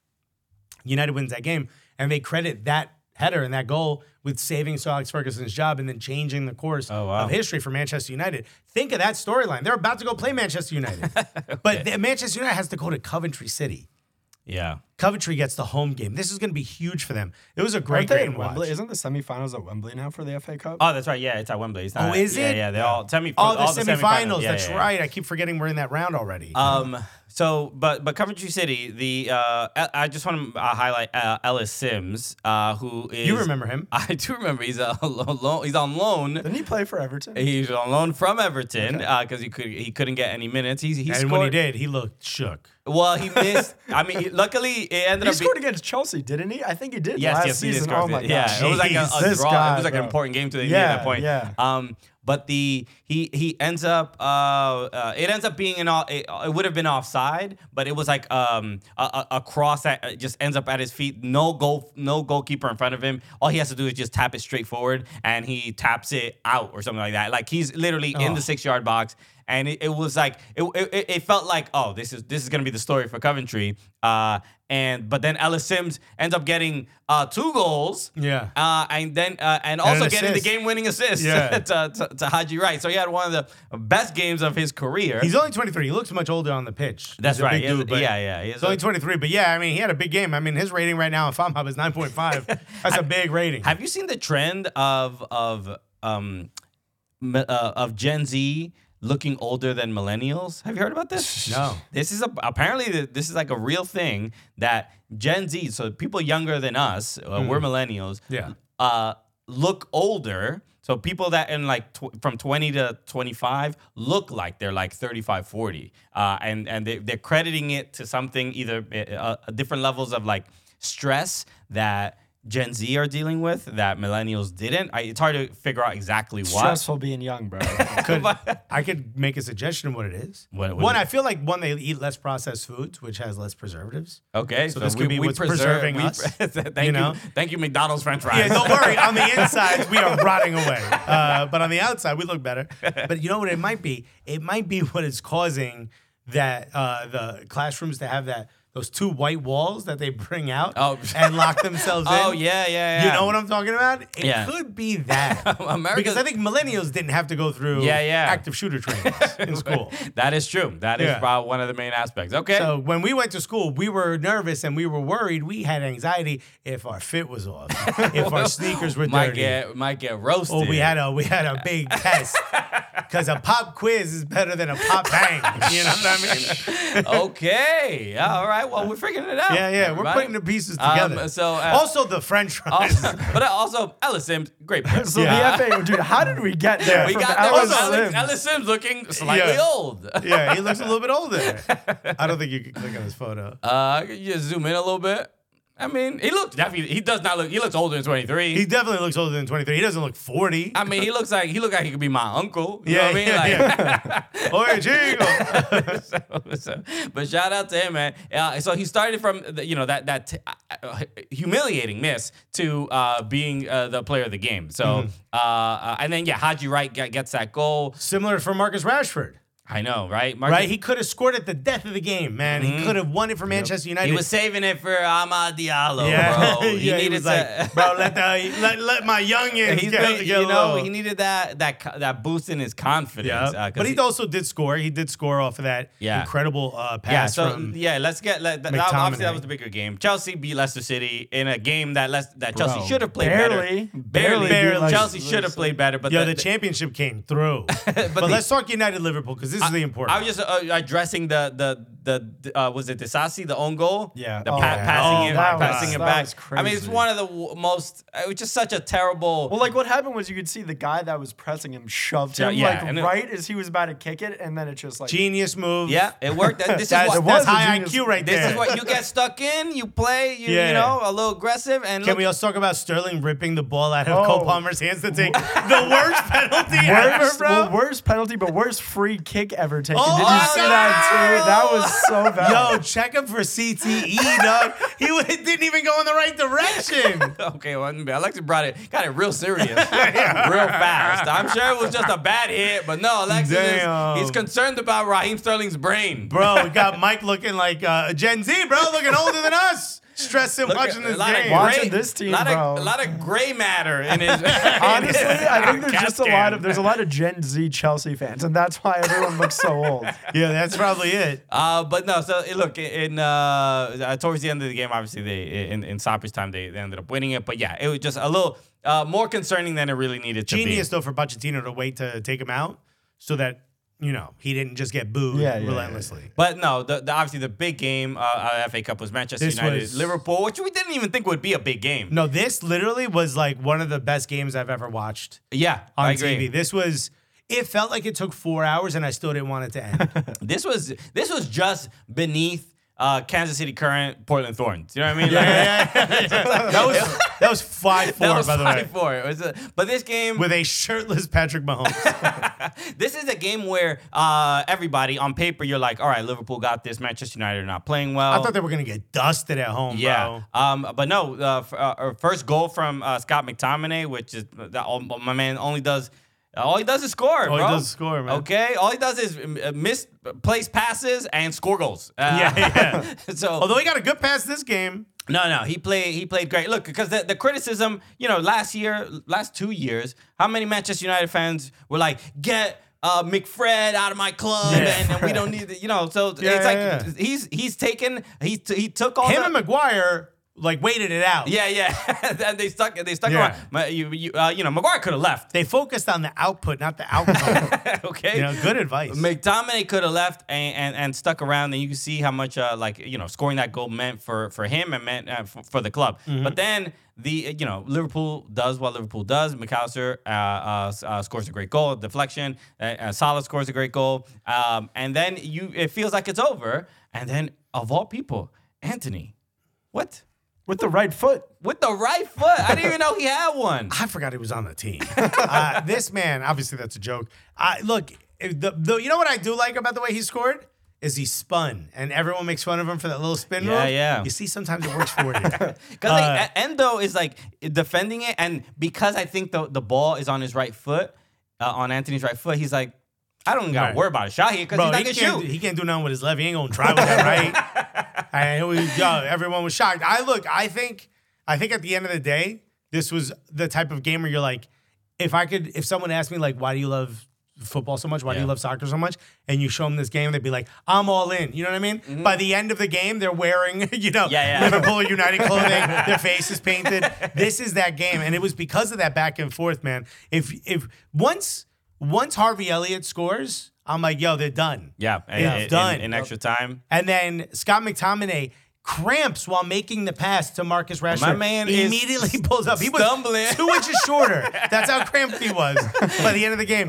S2: United wins that game, and they credit that header and that goal with saving Sir Alex Ferguson's job and then changing the course
S3: Oh, wow.
S2: of history for Manchester United. Think of that storyline. They're about to go play Manchester United. But the, Manchester United has to go to Coventry City.
S3: Yeah.
S2: Coventry gets the home game. This is going to be huge for them. It was a
S6: Aren't
S2: great
S6: they
S2: game
S6: in
S2: to watch.
S6: Wembley? Isn't the semifinals at Wembley now for the F A Cup?
S3: Oh, that's right. Yeah, it's at Wembley. It's not,
S2: Oh, is
S3: yeah,
S2: it?
S3: Yeah, they're all semi.
S2: Oh, the
S3: all
S2: semifinals.
S3: Yeah,
S2: That's
S3: yeah, yeah.
S2: right. I keep forgetting we're in that round already.
S3: Um. So, but but Coventry City, the uh, I I just want to uh, highlight uh, Ellis Sims, uh, who is
S2: you remember him?
S3: I do remember. He's a loan. He's on loan.
S6: Didn't he play for Everton?
S3: He's on loan from Everton because he could he couldn't get any minutes. He he
S2: and
S3: scored.
S2: when he did, he looked shook.
S3: Well, he missed. I mean, he- luckily it ended
S6: He
S3: up.
S6: scored
S3: being,
S6: against Chelsea, didn't he? I think he did
S3: Yes,
S6: last
S3: yes, he did
S6: season.
S3: score.
S6: Oh my
S3: yeah,
S6: gosh.
S3: it was like a,
S2: Jeez.
S3: a
S6: This
S3: draw.
S6: guy,
S3: it was like an
S6: bro.
S3: important game to the
S6: Yeah,
S3: at that point.
S6: yeah.
S3: Um, but the he he ends up uh, uh it ends up being an off- it, it would have been offside, but it was like um a, a, a cross that just ends up at his feet. No goal, no goalkeeper in front of him. All he has to do is just tap it straight forward, and he taps it out or something like that. Like he's literally in
S2: Oh.
S3: the six yard box. And it, it was like it, it it felt like, oh, this is this is gonna be the story for Coventry. Uh and but then Ellis Sims ends up getting uh two goals.
S2: Yeah.
S3: Uh and then uh, and also
S2: an
S3: getting the
S2: assist.
S3: game winning assist
S2: Yeah.
S3: to, to to Haji Wright. So he had one of the best games of his career.
S2: He's only twenty-three. He looks much older on the pitch.
S3: That's
S2: He's a
S3: right.
S2: big
S3: He has-
S2: dude, but
S3: yeah, yeah. He has
S2: He's only
S3: a-
S2: twenty-three. But yeah, I mean, he had a big game. I mean, his rating right now in FAMHub is nine point five. That's a big rating.
S3: Have you seen the trend of of um m- uh, of Gen Z looking older than millennials? Have you heard about this?
S2: No.
S3: This is a, apparently th- this is like a real thing that Gen Z, so people younger than us, uh, we're millennials,
S2: Yeah.
S3: uh, look older. So people that in like tw- from twenty to twenty-five look like they're like thirty-five, forty. Uh, and and they, they're crediting it to something, either uh, uh, different levels of like stress that Gen Z are dealing with that millennials didn't. I, it's hard to figure out exactly what.
S6: Stressful being young, bro.
S2: Could, I could make a suggestion of what it is.
S3: What- what
S2: one,
S3: is it?
S2: I feel like one, they eat less processed foods, which has less preservatives.
S3: Okay,
S2: So this could be what's preserving us,
S3: thank
S2: you
S3: you,
S2: know?
S3: thank you, McDonald's French fries.
S2: Yeah, don't worry. On the inside, we are rotting away. Uh, but on the outside, we look better. But you know what it might be? It might be what is causing that uh, the classrooms to have that those two white walls that they bring out
S3: Oh.
S2: and lock themselves in.
S3: Oh yeah, yeah, yeah.
S2: You know what I'm talking about? It
S3: Yeah.
S2: could be that.
S3: America's-
S2: Because I think millennials didn't have to go through
S3: Yeah, yeah.
S2: active shooter training in school.
S3: That is true. That is
S2: Yeah.
S3: probably one of the main aspects. Okay.
S2: So when we went to school, we were nervous and we were worried. We had anxiety if our fit was off, if our sneakers were
S3: might
S2: dirty.
S3: get might get roasted.
S2: Or we had a we had a big test because a pop quiz is better than a pop bang. You know what I mean?
S3: Okay. All right. Well, we're figuring it out.
S2: Yeah, yeah. We're
S3: everybody.
S2: putting the pieces
S3: Um,
S2: together.
S3: so, uh,
S2: also the French fries.
S3: Also, but also Ellis Sims, great player.
S6: So
S2: Yeah.
S6: the F A, dude, how did we get there?
S3: we
S6: from
S3: got there
S6: Ellis
S3: with Ellis,
S6: Sims?
S3: Ellis Sims looking slightly
S2: Yeah.
S3: old.
S2: yeah, he looks a little bit older. I don't think you can click on his photo.
S3: Uh, you just zoom in a little bit. I mean, he looks definitely. He does not look. He looks older than twenty-three.
S2: He definitely looks older than twenty-three. He doesn't look forty.
S3: I mean, he looks like he look like he could be my uncle. You
S2: Yeah,
S3: know what I mean?
S2: yeah,
S3: Like,
S2: Oye, chico.
S3: so, so- but shout out to him, man. Uh, so he started from the, you know that that t- uh, humiliating miss to uh, being uh, the player of the game. So
S2: Mm-hmm.
S3: uh, uh, and then yeah, Haji Wright get- gets that goal.
S2: Similar for Marcus Rashford.
S3: I know, right? Marcus,
S2: Right? He could have scored at the death of the game, man. He could have won it for Manchester United.
S3: he was saving it for Amad Diallo,
S2: yeah.
S3: bro. He
S2: yeah,
S3: needed
S2: he was
S3: to.
S2: like, bro, let, the, let, let my youngins
S3: He's
S2: get,
S3: been,
S2: get
S3: you know,
S2: low.
S3: he needed that that co- that boost in his confidence.
S2: Yeah.
S3: uh, 'cause
S2: But he, also did score. He did score off of that
S3: Yeah.
S2: incredible uh, pass
S3: Yeah, so
S2: from
S3: yeah, let's get let, that,
S2: McTominay.
S3: obviously that was the bigger game. Chelsea beat Leicester City in a game that Les, that Chelsea
S6: Bro,
S3: should have played
S6: barely,
S3: better.
S6: barely
S2: beat Leicester.
S3: Chelsea should have played better, but
S2: Yo,
S3: the,
S2: the championship came through. but
S3: the-
S2: let's talk United Liverpool because this is the important.
S3: I was just uh, addressing the the the uh, was it Disasi, the own goal?
S6: Yeah.
S3: the
S6: Oh,
S3: pa-
S6: yeah.
S3: passing
S2: Oh,
S3: it,
S2: that
S3: passing
S6: was-
S3: it
S6: that
S3: back.
S6: was
S3: I mean, it's
S6: crazy.
S3: one of the w- most. It was just such a terrible.
S6: Well, like what happened was you could see the guy that was pressing him shoved
S3: Yeah,
S6: him
S3: yeah,
S6: like
S3: and it-
S6: right as he was about to kick it, and then it just like
S2: Genius move.
S3: yeah, it worked. This is
S2: That's,
S3: what
S6: it was
S2: that's
S6: a
S2: high
S6: genius-
S2: I Q right
S3: this
S2: there.
S3: is what you get stuck in. You play, you,
S2: Yeah.
S3: you know, a little aggressive, and
S2: Can
S3: look,
S2: we also talk about Sterling ripping the ball out of
S6: Oh.
S2: Cole Palmer's hands to take the worst penalty ever,
S6: worst,
S2: bro?
S6: well, worst penalty, but worst free kick ever taken.
S2: Oh,
S6: Did you
S2: my
S6: see that too? That was so bad.
S2: Yo, check him for C T E, dog. He w- didn't even go in the right direction.
S3: okay, well, Alexis brought it, got it real serious, real fast. I'm sure it was just a bad hit, but no, Alexis,
S2: Damn.
S3: is, he's concerned about Raheem Sterling's brain.
S2: Bro, we got Mike looking like uh, Gen Z, bro, looking older than us. Stressing
S3: Look
S2: watching
S3: at-
S2: this
S3: a lot
S2: game.
S3: Of
S6: Watching
S3: gray,
S6: this team,
S3: lot
S6: bro.
S3: Of, a lot of gray matter in his.
S6: Honestly, I think there's just a lot of
S2: Cascan.
S6: there's a lot of Gen Z Chelsea fans, and that's why everyone looks so old.
S2: Yeah, that's probably it.
S3: Uh, but no, so eh, look, in uh, uh, towards the end of the game, obviously they in, in stoppage time they, they ended up winning it. But yeah, it was just a little uh, more concerning than it really needed to
S2: Genius,
S3: be.
S2: though, for Pochettino to wait to take him out so that, you know, he didn't just get booed
S6: Yeah, yeah,
S2: relentlessly.
S3: But no, the, the obviously the big game, uh, uh, F A Cup was Manchester
S2: This
S3: United,
S2: was-
S3: Liverpool, which we didn't even think would be a big game.
S2: No, this literally was like one of the best games I've ever watched
S3: Yeah,
S2: on
S3: I agree.
S2: T V. This was, it felt like it took four hours and I still didn't want it to end.
S3: This was this was just beneath uh, Kansas City Current, Portland Thorns. You know what I mean? Like,
S2: that was that was five four,
S3: that was
S2: by the way.
S3: five four. It was a, but this game,
S2: With a shirtless Patrick Mahomes.
S3: this is a game where uh, everybody on paper, you're like, all right, Liverpool got this. Manchester United are not playing well.
S2: I thought they were going to get dusted at home,
S3: Yeah,
S2: bro.
S3: um, but no. Uh, f- uh, our first goal from uh, Scott McTominay, which is that all, my man only does. All he does is score,
S2: All he
S3: bro.
S2: does is score, man.
S3: Okay, all he does is uh, misplace passes and score goals. Uh,
S2: Yeah, yeah.
S3: so
S2: Although he got a good pass this game.
S3: no, no, he played. He played great. Look, because the, the criticism, you know, last year, last two years, how many Manchester United fans were like, get uh, McFred out of my club,
S2: Yeah.
S3: and, and we don't need, the, you know. So
S2: Yeah,
S3: it's like
S2: yeah, yeah.
S3: he's he's taken he t- he took all
S2: Him
S3: the,
S2: and Maguire, like, waited it out.
S3: yeah, yeah. and they stuck. They stuck
S2: Yeah.
S3: around. Ma- You, you, uh, you know, Maguire could have left.
S2: They focused on the output, not the outcome.
S3: Okay.
S2: You know, good advice.
S3: McTominay could have left and, and, and stuck around, and you can see how much, uh, like, you know, scoring that goal meant for, for him and meant uh, for, for the club.
S2: Mm-hmm.
S3: But then the, you know, Liverpool does what Liverpool does. McAllister uh, uh, uh, scores a great goal, deflection. Uh, uh, Salah scores a great goal, um, and then you, it feels like it's over. And then, of all people, Anthony, what?
S6: With the right foot.
S3: With the right foot. I didn't even know he had one.
S2: I forgot he was on the team. uh, this man, obviously, that's a joke. I look, if the, the you know what I do like about the way he scored is he spun, and everyone makes fun of him for that little spin
S3: Yeah,
S2: move.
S3: yeah.
S2: You see, sometimes it works for you.
S3: Because
S2: Uh,
S3: like, E- Endo is like defending it, and because I think the, the ball is on his right foot, uh, on Anthony's right foot, he's like, I don't gotta
S2: Right.
S3: worry about a shot here because
S2: Bro,
S3: he's not
S2: he
S3: gonna
S2: can't,
S3: shoot.
S2: he can't do nothing with his left. He ain't gonna try with that right. And it was, yo, everyone was shocked. I look, I think, I think at the end of the day, this was the type of game where you're like, if I could, if someone asked me like, why do you love football so much? Why do you
S3: Yeah.
S2: love soccer so much? And you show them this game, they'd be like, I'm all in. You know what I mean?
S3: Mm-hmm.
S2: By the end of the game, they're wearing, you know,
S3: Yeah, yeah.
S2: Liverpool United clothing. Their face is painted. This is that game, and it was because of that back and forth, man. If if once once Harvey Elliott scores, I'm like, yo, they're done.
S3: Yeah,
S2: It's
S3: in,
S2: done.
S3: in, in extra time.
S2: And then Scott McTominay, cramps while making the pass to Marcus Rashford.
S3: My man
S2: he
S3: is
S2: immediately pulls up. He was
S3: stumbling.
S2: two inches shorter. That's how cramped he was by the end of the game.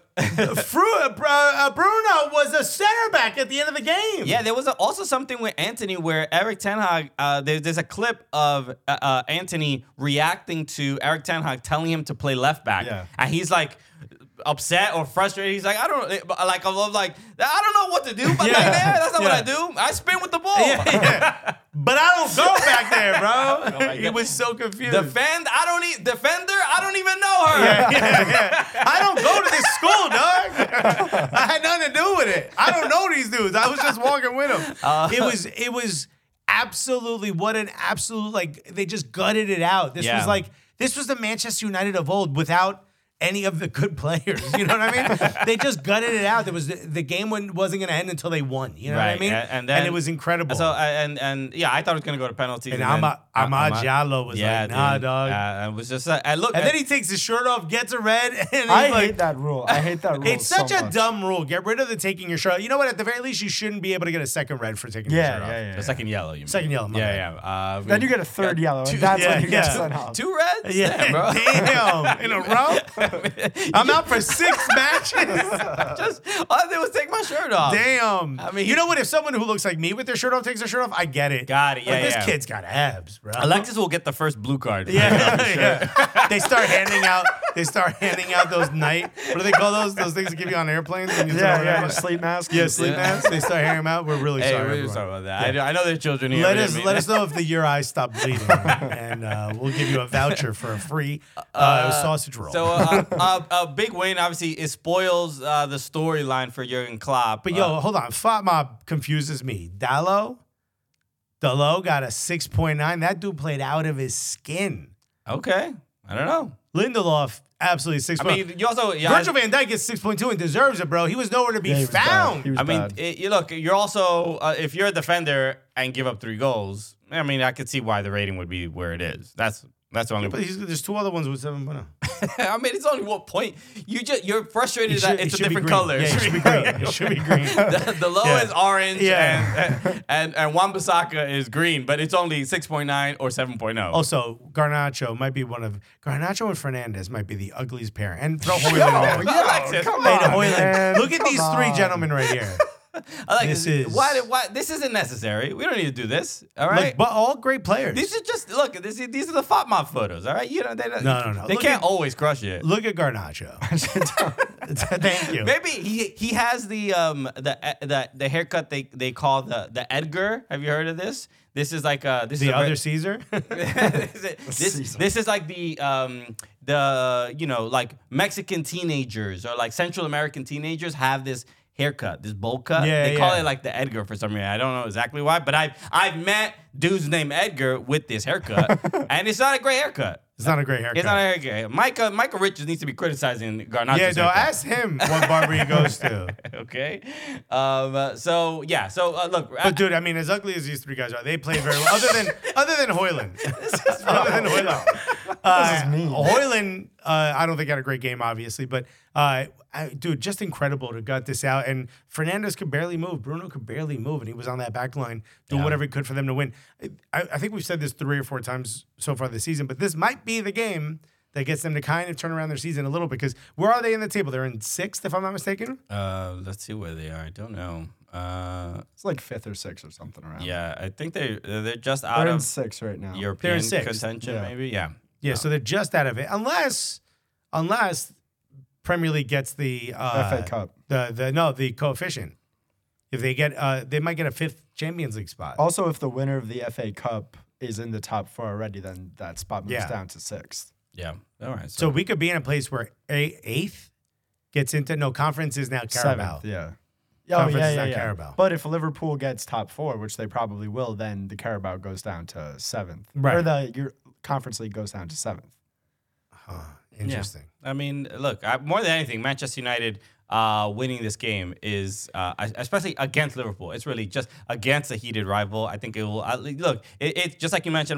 S2: Fru- uh, uh, Bruno was a center back at the end of the game.
S3: Yeah, there was a, also something with Anthony where Eric Ten Hag, uh, there, there's a clip of uh, uh, Anthony reacting to Eric Ten Hag telling him to play left back.
S6: Yeah.
S3: And he's like upset or frustrated. He's like, I don't like, I love like, I don't know what to do back
S2: Yeah.
S3: there. That's not
S2: Yeah.
S3: what I do. I spin with the ball.
S2: Yeah, yeah. But I don't go back there, bro.
S3: Oh my
S2: he
S3: God.
S2: was so confused.
S3: Defend, I don't need defender, I don't even know her.
S2: Yeah, yeah, yeah. I don't go to this school, dog. I had nothing to do with it. I don't know these dudes. I was just walking with them.
S3: Uh,
S2: it was, it was absolutely what an absolute like. They just gutted it out. This
S3: Yeah.
S2: was like this was the Manchester United of old without any of the good players. You know what I mean? They just gutted it out. There was the, the game wasn't going to end until they won. You know
S3: Right,
S2: what I mean?
S3: and- and then-
S2: it was incredible.
S3: So uh, and and yeah, I thought it was gonna go to penalties.
S2: and
S3: then,
S2: Ahmad,
S3: uh,
S2: Ahmad
S3: Ahmad-
S2: Diallo was
S3: yeah,
S2: like, nah,
S3: dude.
S2: dog.
S3: Uh, it was just uh, and look,
S2: and then he takes his shirt off, gets a red, and he's
S6: I
S2: like,
S6: hate that rule. I hate that rule.
S2: it's
S6: so
S2: such a
S6: much.
S2: dumb rule. Get rid of the taking your shirt off. You know what? At the very least, you shouldn't be able to get a second red for taking your
S6: Yeah,
S2: shirt off.
S6: yeah, yeah.
S3: the second yellow. You mean.
S2: Second yellow, my
S3: Yeah,
S2: bad.
S3: yeah. Uh,
S6: Then you get a third yellow, and that's
S2: yeah,
S6: when you get
S2: yeah.
S6: sent off.
S3: two reds.
S2: Yeah,
S3: Damn, bro.
S2: damn, in a row. I'm out for six matches.
S3: Just all I did was take my shirt off.
S2: Damn.
S3: I mean,
S2: you know what? If someone who looks like me with their shirt off takes their shirt off, I get it.
S3: Got it,
S2: Like,
S3: yeah,
S2: this
S3: yeah.
S2: kid's got abs, bro.
S3: Alexis will get the first blue card.
S2: Yeah, yeah. They start handing out. They start handing out those night. What do they call those? Those things that give you on airplanes. When you sit
S6: Yeah,
S2: on
S6: yeah,
S2: airplane?
S6: sleep mask.
S2: Yeah, sleep masks. They start handing them out. We're really
S3: Hey,
S2: sorry.
S3: really
S2: everyone.
S3: sorry about that. I, know- I know there's children here.
S2: Let
S3: we
S2: us
S3: didn't mean
S2: let
S3: that.
S2: us know if the your eyes stop bleeding, and uh, we'll give you a voucher for a free uh, sausage roll.
S3: So uh, a, a big win, obviously, it spoils uh, the storyline for Jurgen Klopp.
S2: but yo,
S3: Uh,
S2: hold on, Fatma confuses me. Dallo, Dallo got a six point nine. That dude played out of his skin.
S3: okay, I don't know.
S2: Lindelof, absolutely six.
S3: I mean, you also yeah,
S2: Virgil van Dijk gets six point two and deserves it, bro. He was nowhere to be
S6: Yeah, he was bad.
S2: found.
S6: He was
S3: I mean,
S6: bad.
S3: it, you look, you're also uh, if you're a defender and give up three goals. I mean, I could see why the rating would be where it is. That's that's the only.
S2: But he's, there's two other ones with seven point oh.
S3: I mean, it's only one point. You just you're frustrated that it's a different color.
S2: Yeah, it should be green. It should be green.
S3: the, the low
S2: Yeah.
S3: is orange
S2: Yeah.
S3: and, and and Wan-Bissaka is green, but it's only six point nine or seven point oh.
S2: Also, Garnacho might be one of Garnacho and Fernandez might be the ugliest pair. And throw Hoyland in there.
S3: Alexis,
S6: come
S2: Hey,
S6: on,
S2: the Hoyland.
S6: man.
S2: Look at
S6: Come
S2: these three
S6: on.
S2: gentlemen right here.
S3: I like
S2: this
S3: this.
S2: is-
S3: Why, why? This isn't necessary. We don't need to do this. All right.
S2: Like, but all great players.
S3: these are just look. This, these are the Fatma photos. All right. You know they don't,
S2: No, no, no.
S3: They
S2: Look
S3: can't
S2: at-
S3: always crush it.
S2: Look at Garnacho. Thank you.
S3: Maybe he he has the um the the the haircut they they call the the Edgar. Have you heard of this? This is like uh this
S2: The
S3: is a
S2: other
S3: very-
S2: Caesar.
S3: this, this,
S6: Caesar.
S3: this is like the um the you know like Mexican teenagers or like Central American teenagers have this haircut, this bowl cut.
S2: Yeah,
S3: they call
S2: yeah.
S3: it like the Edgar for some reason. I don't know exactly why, but I've I've met dudes named Edgar with this haircut, and it's not a great haircut.
S2: It's not a great haircut.
S3: It's not a haircut. Micah Michael Richards needs to be criticizing Garnacho's
S2: yeah, no,
S3: haircut.
S2: ask him what barber he goes to.
S3: Okay. Um. uh, so yeah. So uh, look.
S2: But dude, I mean, as ugly as these three guys are, they played very well. Other than other than Hoyland, other than Hoyland, uh,
S6: This is mean.
S2: Hoyland, uh, I don't think had a great game, obviously, but uh, I, dude, just incredible to gut this out. And Fernandez could barely move. Bruno could barely move, and he was on that back line doing
S3: Yeah.
S2: whatever he could for them to win. I, I think we've said this three or four times so far this season, but this might be the game that gets them to kind of turn around their season a little, because where are they in the table? They're in sixth, if I'm not mistaken.
S3: Uh. Let's see where they are. I don't know. Uh.
S6: It's like fifth or sixth or something around.
S3: Yeah. I think they they're just out
S6: They're in
S3: of
S6: six right now.
S3: European
S2: sixth.
S3: contention.
S6: Yeah.
S3: Maybe. Yeah.
S2: Yeah, so they're just out of it, unless unless Premier League gets the uh,
S6: F A Cup.
S2: the the no the coefficient. If they get, uh, they might get a fifth Champions League spot.
S6: Also, if the winner of the F A Cup is in the top four already, then that spot moves
S2: Yeah.
S6: down to sixth.
S3: Yeah. All right.
S2: So we could be in a place where a eighth gets into no conference is now Carabao.
S6: Seventh, yeah. Oh,
S2: Conference
S6: yeah,
S2: is
S6: yeah,
S2: not
S6: yeah.
S2: Carabao.
S6: But if Liverpool gets top four, which they probably will, then the Carabao goes down to seventh.
S2: Right.
S6: Or the your Conference League goes down to seventh.
S2: Huh, interesting.
S3: I mean, look, I, more than anything, Manchester United uh, winning this game is, uh, especially against Liverpool. It's really just against a heated rival. I think it will uh, look. It, it's just like you mentioned about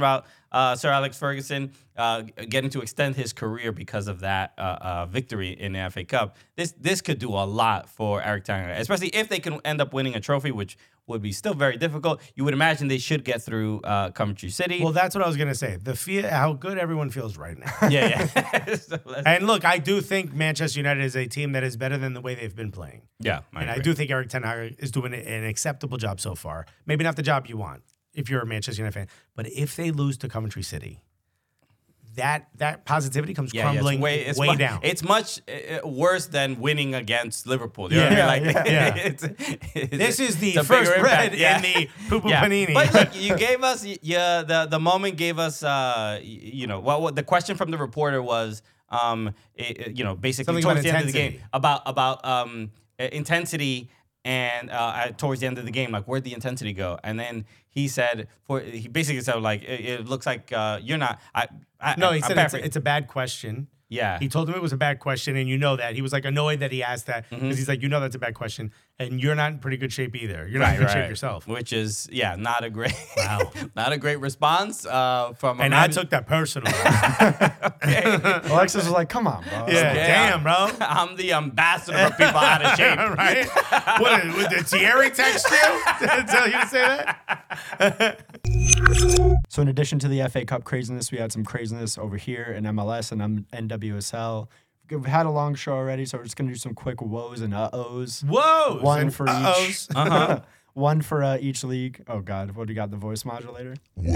S3: uh, Sir Alex Ferguson uh, getting to extend his career because of that uh, uh, victory in the F A Cup. This this could do a lot for Eric Ten Hag, especially if they can end up winning a trophy, which would be still very difficult. You would imagine they should get through uh, Coventry City.
S2: Well, that's what I was gonna say. The feel, how good everyone feels right now.
S3: yeah, yeah. so
S2: And look, I do think Manchester United is a team that is better than the way they've been playing.
S3: yeah, I
S2: And I
S3: agree.
S2: do think Eric Ten Hag is doing an acceptable job so far. Maybe not the job you want if you're a Manchester United fan, but if they lose to Coventry City, that that positivity comes
S3: Yeah, yeah,
S2: crumbling
S3: it's way, it's
S2: way
S3: mu-
S2: down.
S3: It's much uh, worse than winning against Liverpool. You know
S2: Yeah,
S3: what I mean? Like,
S2: yeah.
S3: it's, it's,
S2: This is the
S3: it's a
S2: first
S3: bigger
S2: bread
S3: impact. Yeah.
S2: in the poo-poo
S3: Yeah.
S2: panini.
S3: But look, you gave us, yeah, the the moment gave us, uh, y- you know, what, what the question from the reporter was, um, it, it- you know, basically
S2: Something
S3: towards
S2: about
S3: the end of the game
S2: intensity.
S3: about about um uh, intensity. And uh, at, towards the end of the game, like, where'd the intensity go? And then he said, for he basically said, like, it, it looks like uh, you're not. I, I
S2: no, he
S3: I'm
S2: said it's,
S3: paraphrasing.
S2: it's a bad question.
S3: Yeah.
S2: He told him it was a bad question, and you know that. He was like annoyed that he asked that because
S3: Mm-hmm.
S2: he's like, you know that's a bad question, and you're not in pretty good shape either. You're not in good shape yourself.
S3: Which is, yeah, not a great,
S2: Wow.
S3: not a great response uh, from. a
S2: And I
S3: man-
S2: took that personal.
S6: Alexis was like, "Come on, bro."
S2: yeah,
S3: Okay,
S2: damn, bro.
S3: I'm the ambassador for people out of shape.
S2: right? What did, what, did Thierry text you? Did I tell you to say that?
S6: So in addition to the F A Cup craziness, we had some craziness over here in M L S and um, N W S L. We've had a long show already, so we're just gonna do some quick woes and uh-ohs.
S2: Whoa.
S6: One for
S2: uh-ohs.
S6: each.
S3: Uh-huh.
S6: One for uh, each league. Oh God, what do you got? The voice modulator.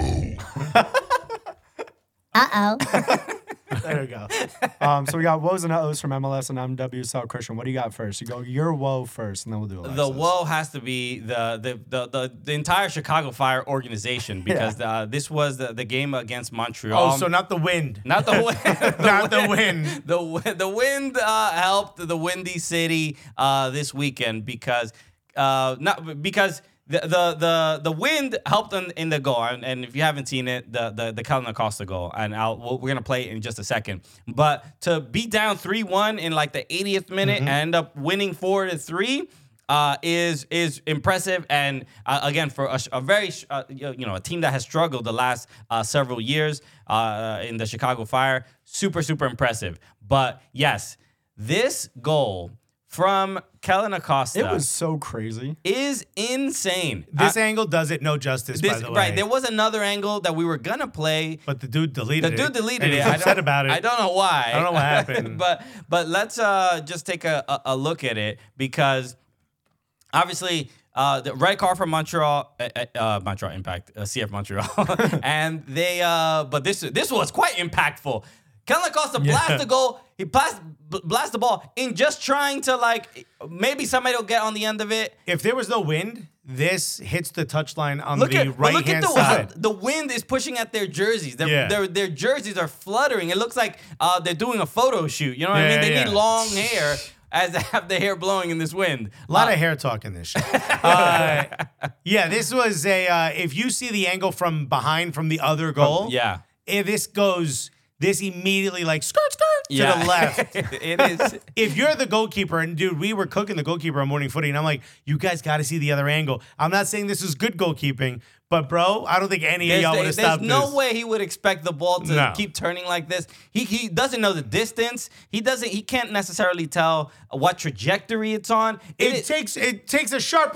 S1: Uh-oh.
S2: There we go.
S6: Um, so we got woes and uh-ohs from M L S and M W S L. Christian, what do you got first? You go your woe first, and then we'll do Alexis.
S3: The woe has to be the the the the, the entire Chicago Fire organization because uh, this was the, the game against Montreal.
S2: Oh, so not the wind.
S3: Not the wind.
S2: Not the wind.
S3: The wi- the wind uh, helped the Windy City uh, this weekend because uh, not because the the the, the wind helped in, in the goal. And, and if you haven't seen it, the the the Kellen Acosta goal, and I'll, we'll, we're gonna play it in just a second. But to be down three one in like the eightieth minute and end up winning four to three. Uh, is is impressive, and uh, again for a, a very uh, you know a team that has struggled the last uh, several years uh, in the Chicago Fire, super super impressive. But yes, this goal from Kellen Acosta
S6: It was so crazy.
S3: is insane.
S2: This
S3: I-
S2: angle does it no justice,
S3: this
S2: by the way.
S3: right, there was another angle that we were gonna play.
S2: But the dude deleted
S3: The
S2: it.
S3: dude deleted
S2: and
S3: it.
S2: He's
S3: I
S2: upset
S3: don't-
S2: about it.
S3: I don't know why.
S2: I don't know what happened.
S3: but but let's uh, just take a, a, a look at it because obviously uh, the red card from Montreal, uh, uh, Montreal Impact, uh, C F Montreal, and they. Uh, but this this was quite impactful. Kellen Acosta blast the goal. He blast b- blast the ball in just trying to like maybe somebody will get on the end of it.
S2: If there was no wind, this hits the touchline on
S3: Look
S2: the
S3: at but
S2: right
S3: look at
S2: hand
S3: the
S2: side.
S3: the wind is pushing at their jerseys. Their,
S2: Yeah.
S3: their their jerseys are fluttering. It looks like uh, they're doing a photo shoot. You know what I
S2: Yeah,
S3: mean? They
S2: yeah.
S3: need long hair as they have the hair blowing in this wind.
S2: A lot
S3: Uh,
S2: of hair talk in this show. uh, yeah, this was a. Uh, if you see the angle from behind from the other goal,
S3: yeah.
S2: eh, this goes. This immediately like skirt skirt to
S3: Yeah.
S2: the left.
S3: It is.
S2: If you're the goalkeeper, and dude, we were cooking the goalkeeper on Morning Footy, and I'm like, you guys got to see the other angle. I'm not saying this is good goalkeeping, but bro, I don't think any
S3: There's,
S2: of y'all would have
S3: there's
S2: stopped
S3: no
S2: this.
S3: way he would expect the ball to
S2: No.
S3: keep turning like this. He he doesn't know the distance. He doesn't. He can't necessarily tell what trajectory it's on.
S2: It,
S3: is-
S2: takes it takes a sharp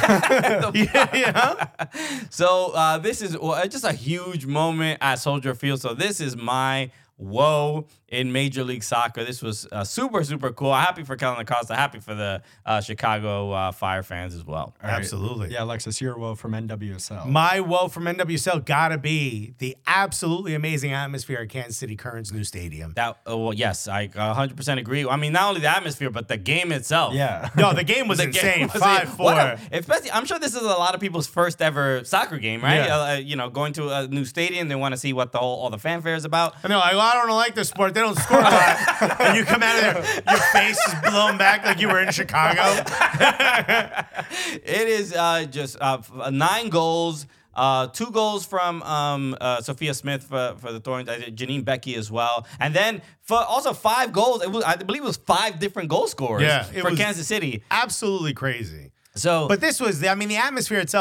S2: left. yeah, yeah.
S3: So uh, this is well, just a huge moment at Soldier Field. So this is my woe in Major League Soccer. This was uh, super, super cool. Happy for Kellen Acosta. Happy for the uh, Chicago uh, Fire fans as well.
S6: All right.
S2: Absolutely.
S6: Yeah, Alexis, your woe from N W S L.
S2: My woe from N W S L gotta be the absolutely amazing atmosphere at Kansas City Current's new stadium.
S3: That uh, well, yes, I one hundred percent agree. I mean, not only the atmosphere, but the game itself.
S6: yeah.
S2: No, the game was
S3: The
S2: insane.
S3: game was-
S2: Five
S3: what
S2: four.
S3: a- especially, I'm sure this is a lot of people's first ever soccer game, right?
S2: Yeah.
S3: Uh, you know, going to a new stadium, they want to see what the whole all the fanfare is about.
S2: I know. I, I don't like this sport. They don't score a lot, and you come out of there, your face is blown back like you were in Chicago.
S3: It is uh, just uh, f- uh, nine goals. Uh, two goals from um, uh, Sophia Smith for, for the Thorns, uh, Janine Becky as well, and then for also five goals. It was, I believe, it was five different goal scorers
S2: Yeah, it
S3: for
S2: was-
S3: Kansas City.
S2: Absolutely crazy.
S3: So,
S2: But this was, the, I mean, the atmosphere itself.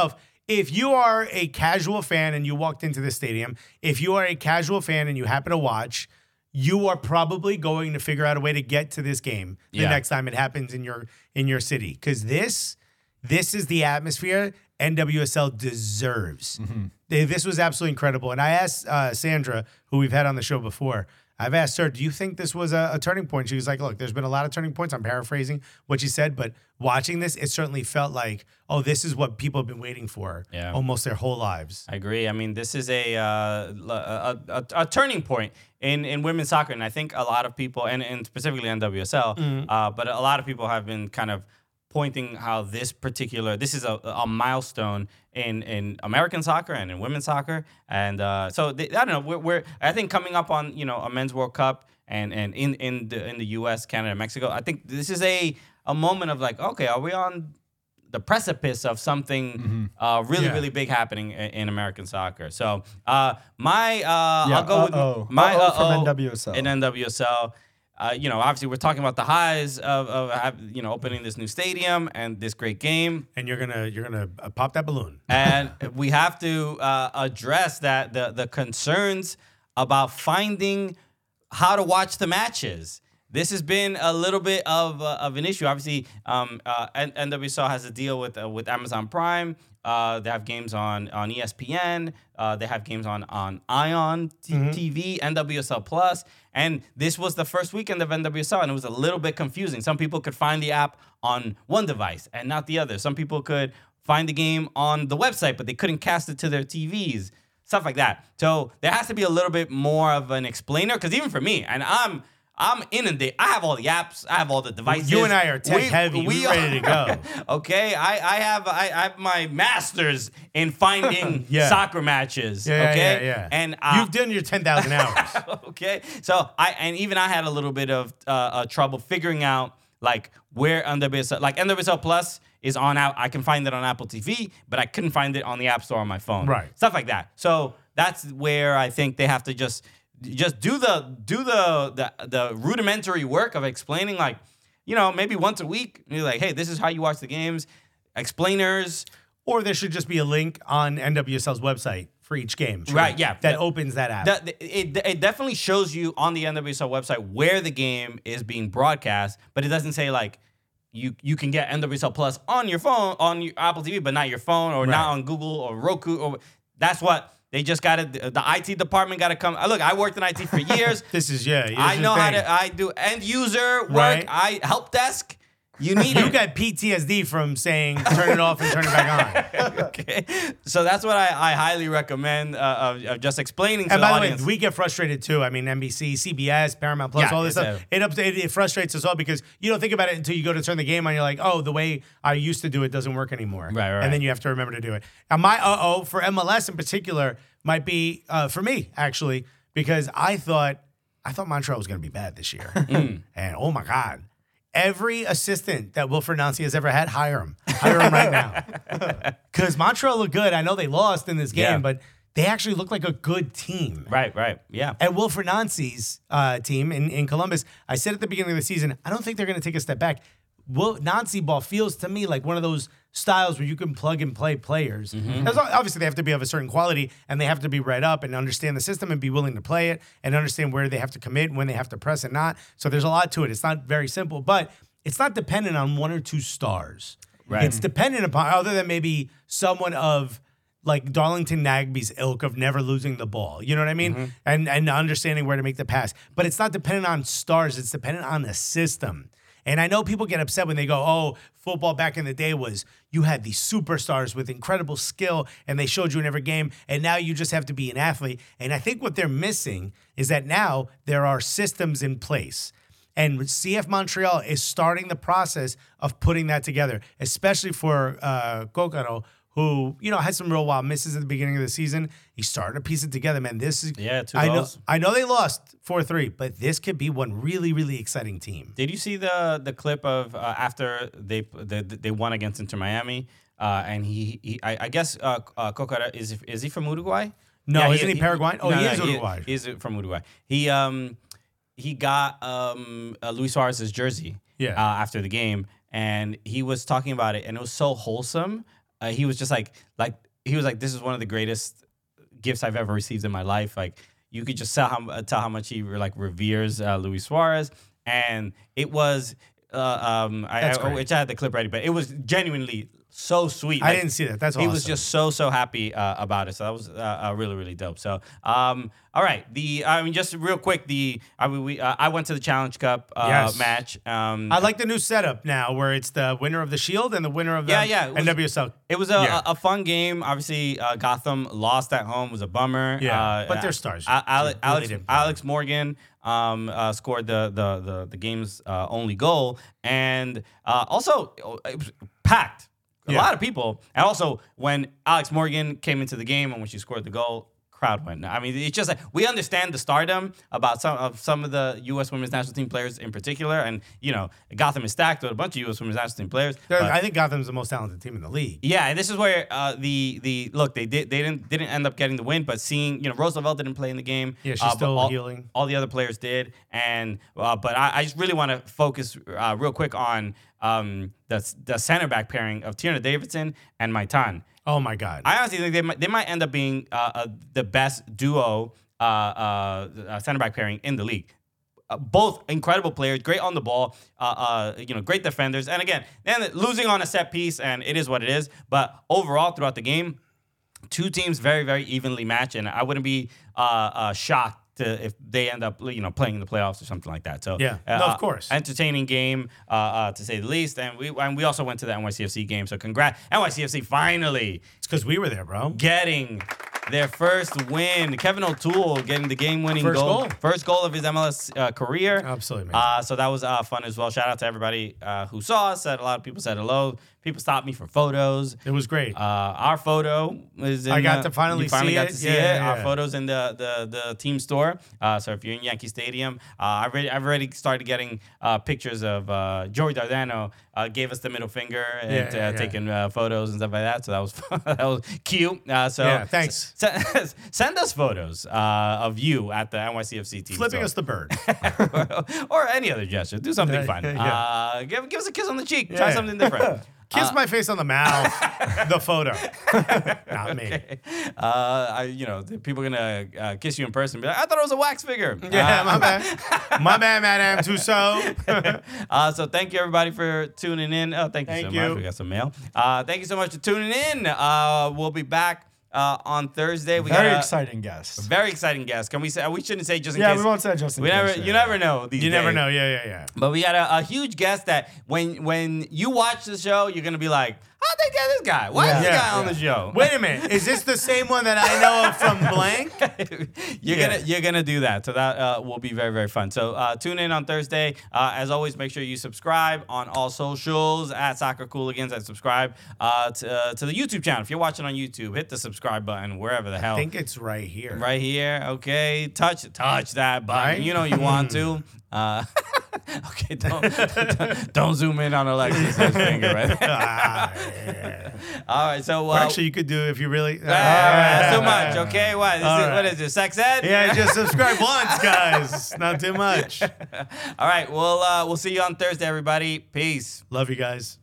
S2: if you are a casual fan and you walked into the stadium, if you are a casual fan and you happen to watch, you are probably going to figure out a way to get to this game the
S3: Yeah.
S2: next time it happens in your in your city. Because this, this is the atmosphere N W S L deserves. They- This was absolutely incredible. And I asked uh, Sandra, who we've had on the show before, I've asked her, do you think this was a, a turning point? She was like, look, there's been a lot of turning points. I'm paraphrasing what she said, but watching this, it certainly felt like, oh, this is what people have been waiting for
S3: Yeah.
S2: almost their whole lives.
S3: I agree. I mean, this is a, uh, a, a, a turning point in, in women's soccer. And I think a lot of people, and, and specifically N W S L, uh, but a lot of people have been kind of pointing how this particular, this is a, a milestone in, in American soccer and in women's soccer. And uh, so, they, I don't know, we're, we're, I think coming up on, you know, a men's World Cup and, and in, in, the, in the U S, Canada, Mexico, I think this is a, a moment of like, okay, are we on the precipice of something uh, really,
S2: Yeah.
S3: really big happening in, in American soccer? So uh, my, uh,
S6: Yeah,
S3: I'll go
S6: uh-oh.
S3: with my
S6: Uh-oh from
S3: uh-oh
S6: N W S L.
S3: in N W S L. Uh, you know, obviously we're talking about the highs of, of have- you know, opening this new stadium and this great game.
S2: And you're gonna you're gonna uh, pop that balloon.
S3: And we have to uh, address that the the concerns about finding how to watch the matches. This has been a little bit of uh, of an issue. Obviously, um, uh, N- NWSL has a deal with uh, with Amazon Prime. Uh, they have games on on E S P N. Uh, they have games on on Ion T- TV, N W S L Plus, and this was the first weekend of N W S L, and it was a little bit confusing. Some people could find the app on one device and not the other. Some people could find the game on the website, but they couldn't cast it to their T Vs. Stuff like that. So there has to be a little bit more of an explainer, because even for me, and I'm I'm inundated. I have all the apps. I have all the devices.
S2: You and I are tech heavy. We're ready to go.
S3: Okay, I, I have I, I have my masters in finding
S2: Yeah.
S3: soccer matches.
S2: Yeah, yeah,
S3: okay,
S2: yeah, yeah.
S3: and uh,
S2: You've done your ten thousand hours.
S3: okay, so I and even I had a little bit of uh, uh, trouble figuring out like where N W S L, like N W S L Plus is on out. I can find it on Apple T V, but I couldn't find it on the App Store on my phone.
S2: Right.
S3: Stuff like that. So that's where I think they have to just just do the do the the, the rudimentary work of explaining, like, you know, maybe once a week, you're like, hey, this is how you watch the games. Explainers.
S2: Or there should just be a link on N W S L's website for each game. Sure.
S3: Right, yeah.
S2: That
S3: The-
S2: opens that app.
S3: That, it, it definitely shows you on the N W S L website where the game is being broadcast, but it doesn't say like you you can get N W S L Plus on your phone, on your Apple T V, but not your phone, or not
S2: Right.
S3: on Google or Roku. Or that's what they just got to. The I T department got to come. Look, I worked in I T for years.
S2: this is, yeah. this
S3: I
S2: is
S3: know
S2: the
S3: how
S2: thing.
S3: to. I do end user work.
S2: Right.
S3: I help desk. You need
S2: You
S3: it.
S2: got P T S D from saying turn it off and turn it back on.
S3: Okay, so that's what I, I highly recommend uh, of, of just explaining to
S2: And
S3: the
S2: by the
S3: audience.
S2: way, we get frustrated too. I mean, N B C, C B S, Paramount Plus,
S3: Yeah,
S2: all this
S3: it's
S2: stuff.
S3: a-
S2: It, ups- it it frustrates us all because you don't think about it until you go to turn the game on. You're like, oh, the way I used to do it doesn't work anymore.
S3: Right, right.
S2: And then you have to remember to do it. And my uh oh for M L S in particular might be uh, for me actually, because I thought I thought Montreal was going to be bad this year,
S3: Mm.
S2: and oh my god. Every assistant that Wilfred Nancy has ever had, hire him. Hire him right now. Because Montreal looked good. I know they lost in this game,
S3: Yeah.
S2: but they actually look like a good team.
S3: right, right, yeah.
S2: And Wilfred Nancy's uh, team in, in Columbus, I said at the beginning of the season, I don't think they're going to take a step back. Will, Nancy ball feels to me like one of those styles where you can plug and play players. As long- Obviously, they have to be of a certain quality and they have to be read up and understand the system and be willing to play it and understand where they have to commit, when they have to press and not. So there's a lot to it. It's not very simple, but it's not dependent on one or two stars.
S3: Right.
S2: It's dependent upon, other than maybe someone of like Darlington Nagby's ilk of never losing the ball. You know what I mean? And and understanding where to make the pass. But it's not dependent on stars. It's dependent on the system. And I know people get upset when they go, oh, football back in the day was you had these superstars with incredible skill and they showed you in every game, and now you just have to be an athlete. And I think what they're missing is that now there are systems in place. And C F Montreal is starting the process of putting that together, especially for uh, Kokoro, who, you know, had some real wild misses at the beginning of the season. He started to piece it together, man. This is
S3: Yeah, two
S2: I know,
S3: goals.
S2: I know they lost four three, but this could be one really, really exciting team.
S3: Did you see the the clip of uh, after they, they they won against Inter Miami? Uh, and he, he I, I guess uh, uh, Kokara is is he from Uruguay?
S2: No, isn't he Paraguayan? Oh, he is Uruguay.
S3: He is from Uruguay. He um he got um uh, Luis Suarez's jersey.
S2: Yeah.
S3: Uh, after the game, and he was talking about it, and it was so wholesome. Uh, he was just like like he was like, "This is one of the greatest gifts I've ever received in my life." Like, you could just tell how tell how much he like reveres uh, Luis Suarez, and it was. Uh, um, I,
S2: That's
S3: I,
S2: great.
S3: which I had the clip ready, but it was genuinely so sweet.
S2: I
S3: Like,
S2: didn't see that. That's
S3: he
S2: awesome.
S3: was just so so happy uh, about it. So that was uh, uh, really really dope. So um, all right, the I mean just real quick, the I mean we uh, I went to the Challenge Cup uh,
S2: Yes.
S3: match. Um,
S2: I like the new setup now, where it's the winner of the Shield and the winner of the
S3: Yeah, yeah, it was-
S2: N W S L.
S3: It was a,
S2: Yeah.
S3: a, a fun game. Obviously, uh, Gotham lost at home. It was a bummer.
S2: Yeah,
S3: uh,
S2: but they're stars.
S3: A- Ale-
S2: Really
S3: Alex,
S2: didn't play.
S3: Alex Morgan um, uh, scored the the the, the game's uh, only goal, and uh, also it was packed. A
S2: Yeah.
S3: lot of people, and also when Alex Morgan came into the game and when she scored the goal, crowd went. I mean, it's just like we understand the stardom about some of some of the U S Women's National Team players in particular, and you know Gotham is stacked with a bunch of U S Women's National Team players.
S2: They're-
S3: but-
S2: I think Gotham's the most talented team in the league.
S3: yeah, and this is where uh, the the look they did they didn't didn't end up getting the win, but seeing you know Rose Lavelle didn't play in the game.
S2: Yeah, she's
S3: uh, but
S2: still
S3: all,
S2: healing.
S3: All the other players did, and uh, but I, I just really want to focus uh, real quick on um, the the center back pairing of Tierna Davidson and Maitan.
S2: Oh my God.
S3: I honestly think they might, they might end up being uh, uh, the best duo uh, uh, uh, center back pairing in the league. Uh, both incredible players, great on the ball, uh, uh, you know, great defenders. And again, then losing on a set piece, and it is what it is. But overall, throughout the game, two teams very, very evenly matched, and I wouldn't be uh, uh, shocked to if they end up, you know, playing in the playoffs or something like that. So
S2: Yeah.
S3: uh,
S2: No, of course.
S3: entertaining game uh, uh, to say the least. And we and we also went to the N Y C F C game. So congrats, N Y C F C finally
S2: It's because we were there, bro.
S3: getting their first win. Kevin O'Toole getting the game-winning
S2: First
S3: goal.
S2: goal.
S3: First goal of his M L S uh, career.
S2: Absolutely amazing.
S3: Uh, so that was uh, fun as well. Shout out to everybody uh, who saw us. Said a lot of people said hello. People stopped me for photos.
S2: It was great.
S3: Uh, our photo is in
S2: I got
S3: the-
S2: to finally
S3: you finally
S2: see
S3: got
S2: it.
S3: to see
S2: Yeah,
S3: it.
S2: yeah,
S3: Our
S2: yeah.
S3: photos in the the, the team store. Uh, so if you're in Yankee Stadium, uh, I've, already, I've already started getting uh, pictures of uh, Joey Dardano uh, gave us the middle finger and
S2: Yeah,
S3: uh,
S2: yeah, yeah.
S3: taking uh, photos and stuff like that. So that was that was cute. Uh, so
S2: Yeah, thanks.
S3: s- send us photos uh, of you at the N Y C F C team
S2: Flipping
S3: store.
S2: us the bird.
S3: or any other gesture. Do something
S2: Yeah,
S3: fun.
S2: yeah.
S3: Uh, give, give us a kiss on the cheek. Try
S2: Yeah.
S3: something different.
S2: Kiss my face on the mouth. The photo. Not me.
S3: Uh, I, you know, the people are gonna uh, kiss you in person. And be like, I thought it was a wax figure.
S2: Yeah,
S3: Uh,
S2: my bad. My bad, Madame Tussauds.
S3: uh, so thank you everybody for tuning in. Oh, thank you
S2: Thank
S3: so
S2: you.
S3: much. We got some mail. Uh, thank you so much for tuning in. Uh, we'll be back uh, on Thursday. We
S6: Very
S3: got a
S6: exciting guest.
S3: very exciting guest. Can we say? We shouldn't say just in
S6: Yeah,
S3: case.
S6: we won't say just in
S3: we
S6: case,
S3: never.
S6: yeah.
S3: You never know. These
S2: You never
S3: days.
S2: know. Yeah, yeah, yeah.
S3: But we got a, a huge guest that when when you watch the show, you're gonna be like, how'd they get this guy? Why is this
S2: Yeah.
S3: guy on
S2: Yeah.
S3: the show?
S2: Wait a minute. Is this the same one that I know of from blank?
S3: you're
S2: Yeah.
S3: gonna you're gonna do that, so that uh, will be very very fun. So uh, tune in on Thursday. Uh, as always, make sure you subscribe on all socials at Soccer Cooligans and subscribe uh, to, uh, to the YouTube channel. If you're watching on YouTube, hit the subscribe button wherever the hell.
S2: I think it's right here.
S3: Right here, okay. Touch touch that button.
S2: Right?
S3: You know you want to. Uh, okay, don't, don't don't zoom in on Alexis' finger right there.
S2: Ah, yeah.
S3: All right, so uh,
S2: Or actually, you could do if you really.
S3: ah, that's too much. Okay, what is
S2: All
S3: it?
S2: right.
S3: What is it? Sex ed?
S2: Yeah, just subscribe once, guys. Not too much.
S3: All right, well, uh, we'll see you on Thursday, everybody. Peace.
S2: Love you guys.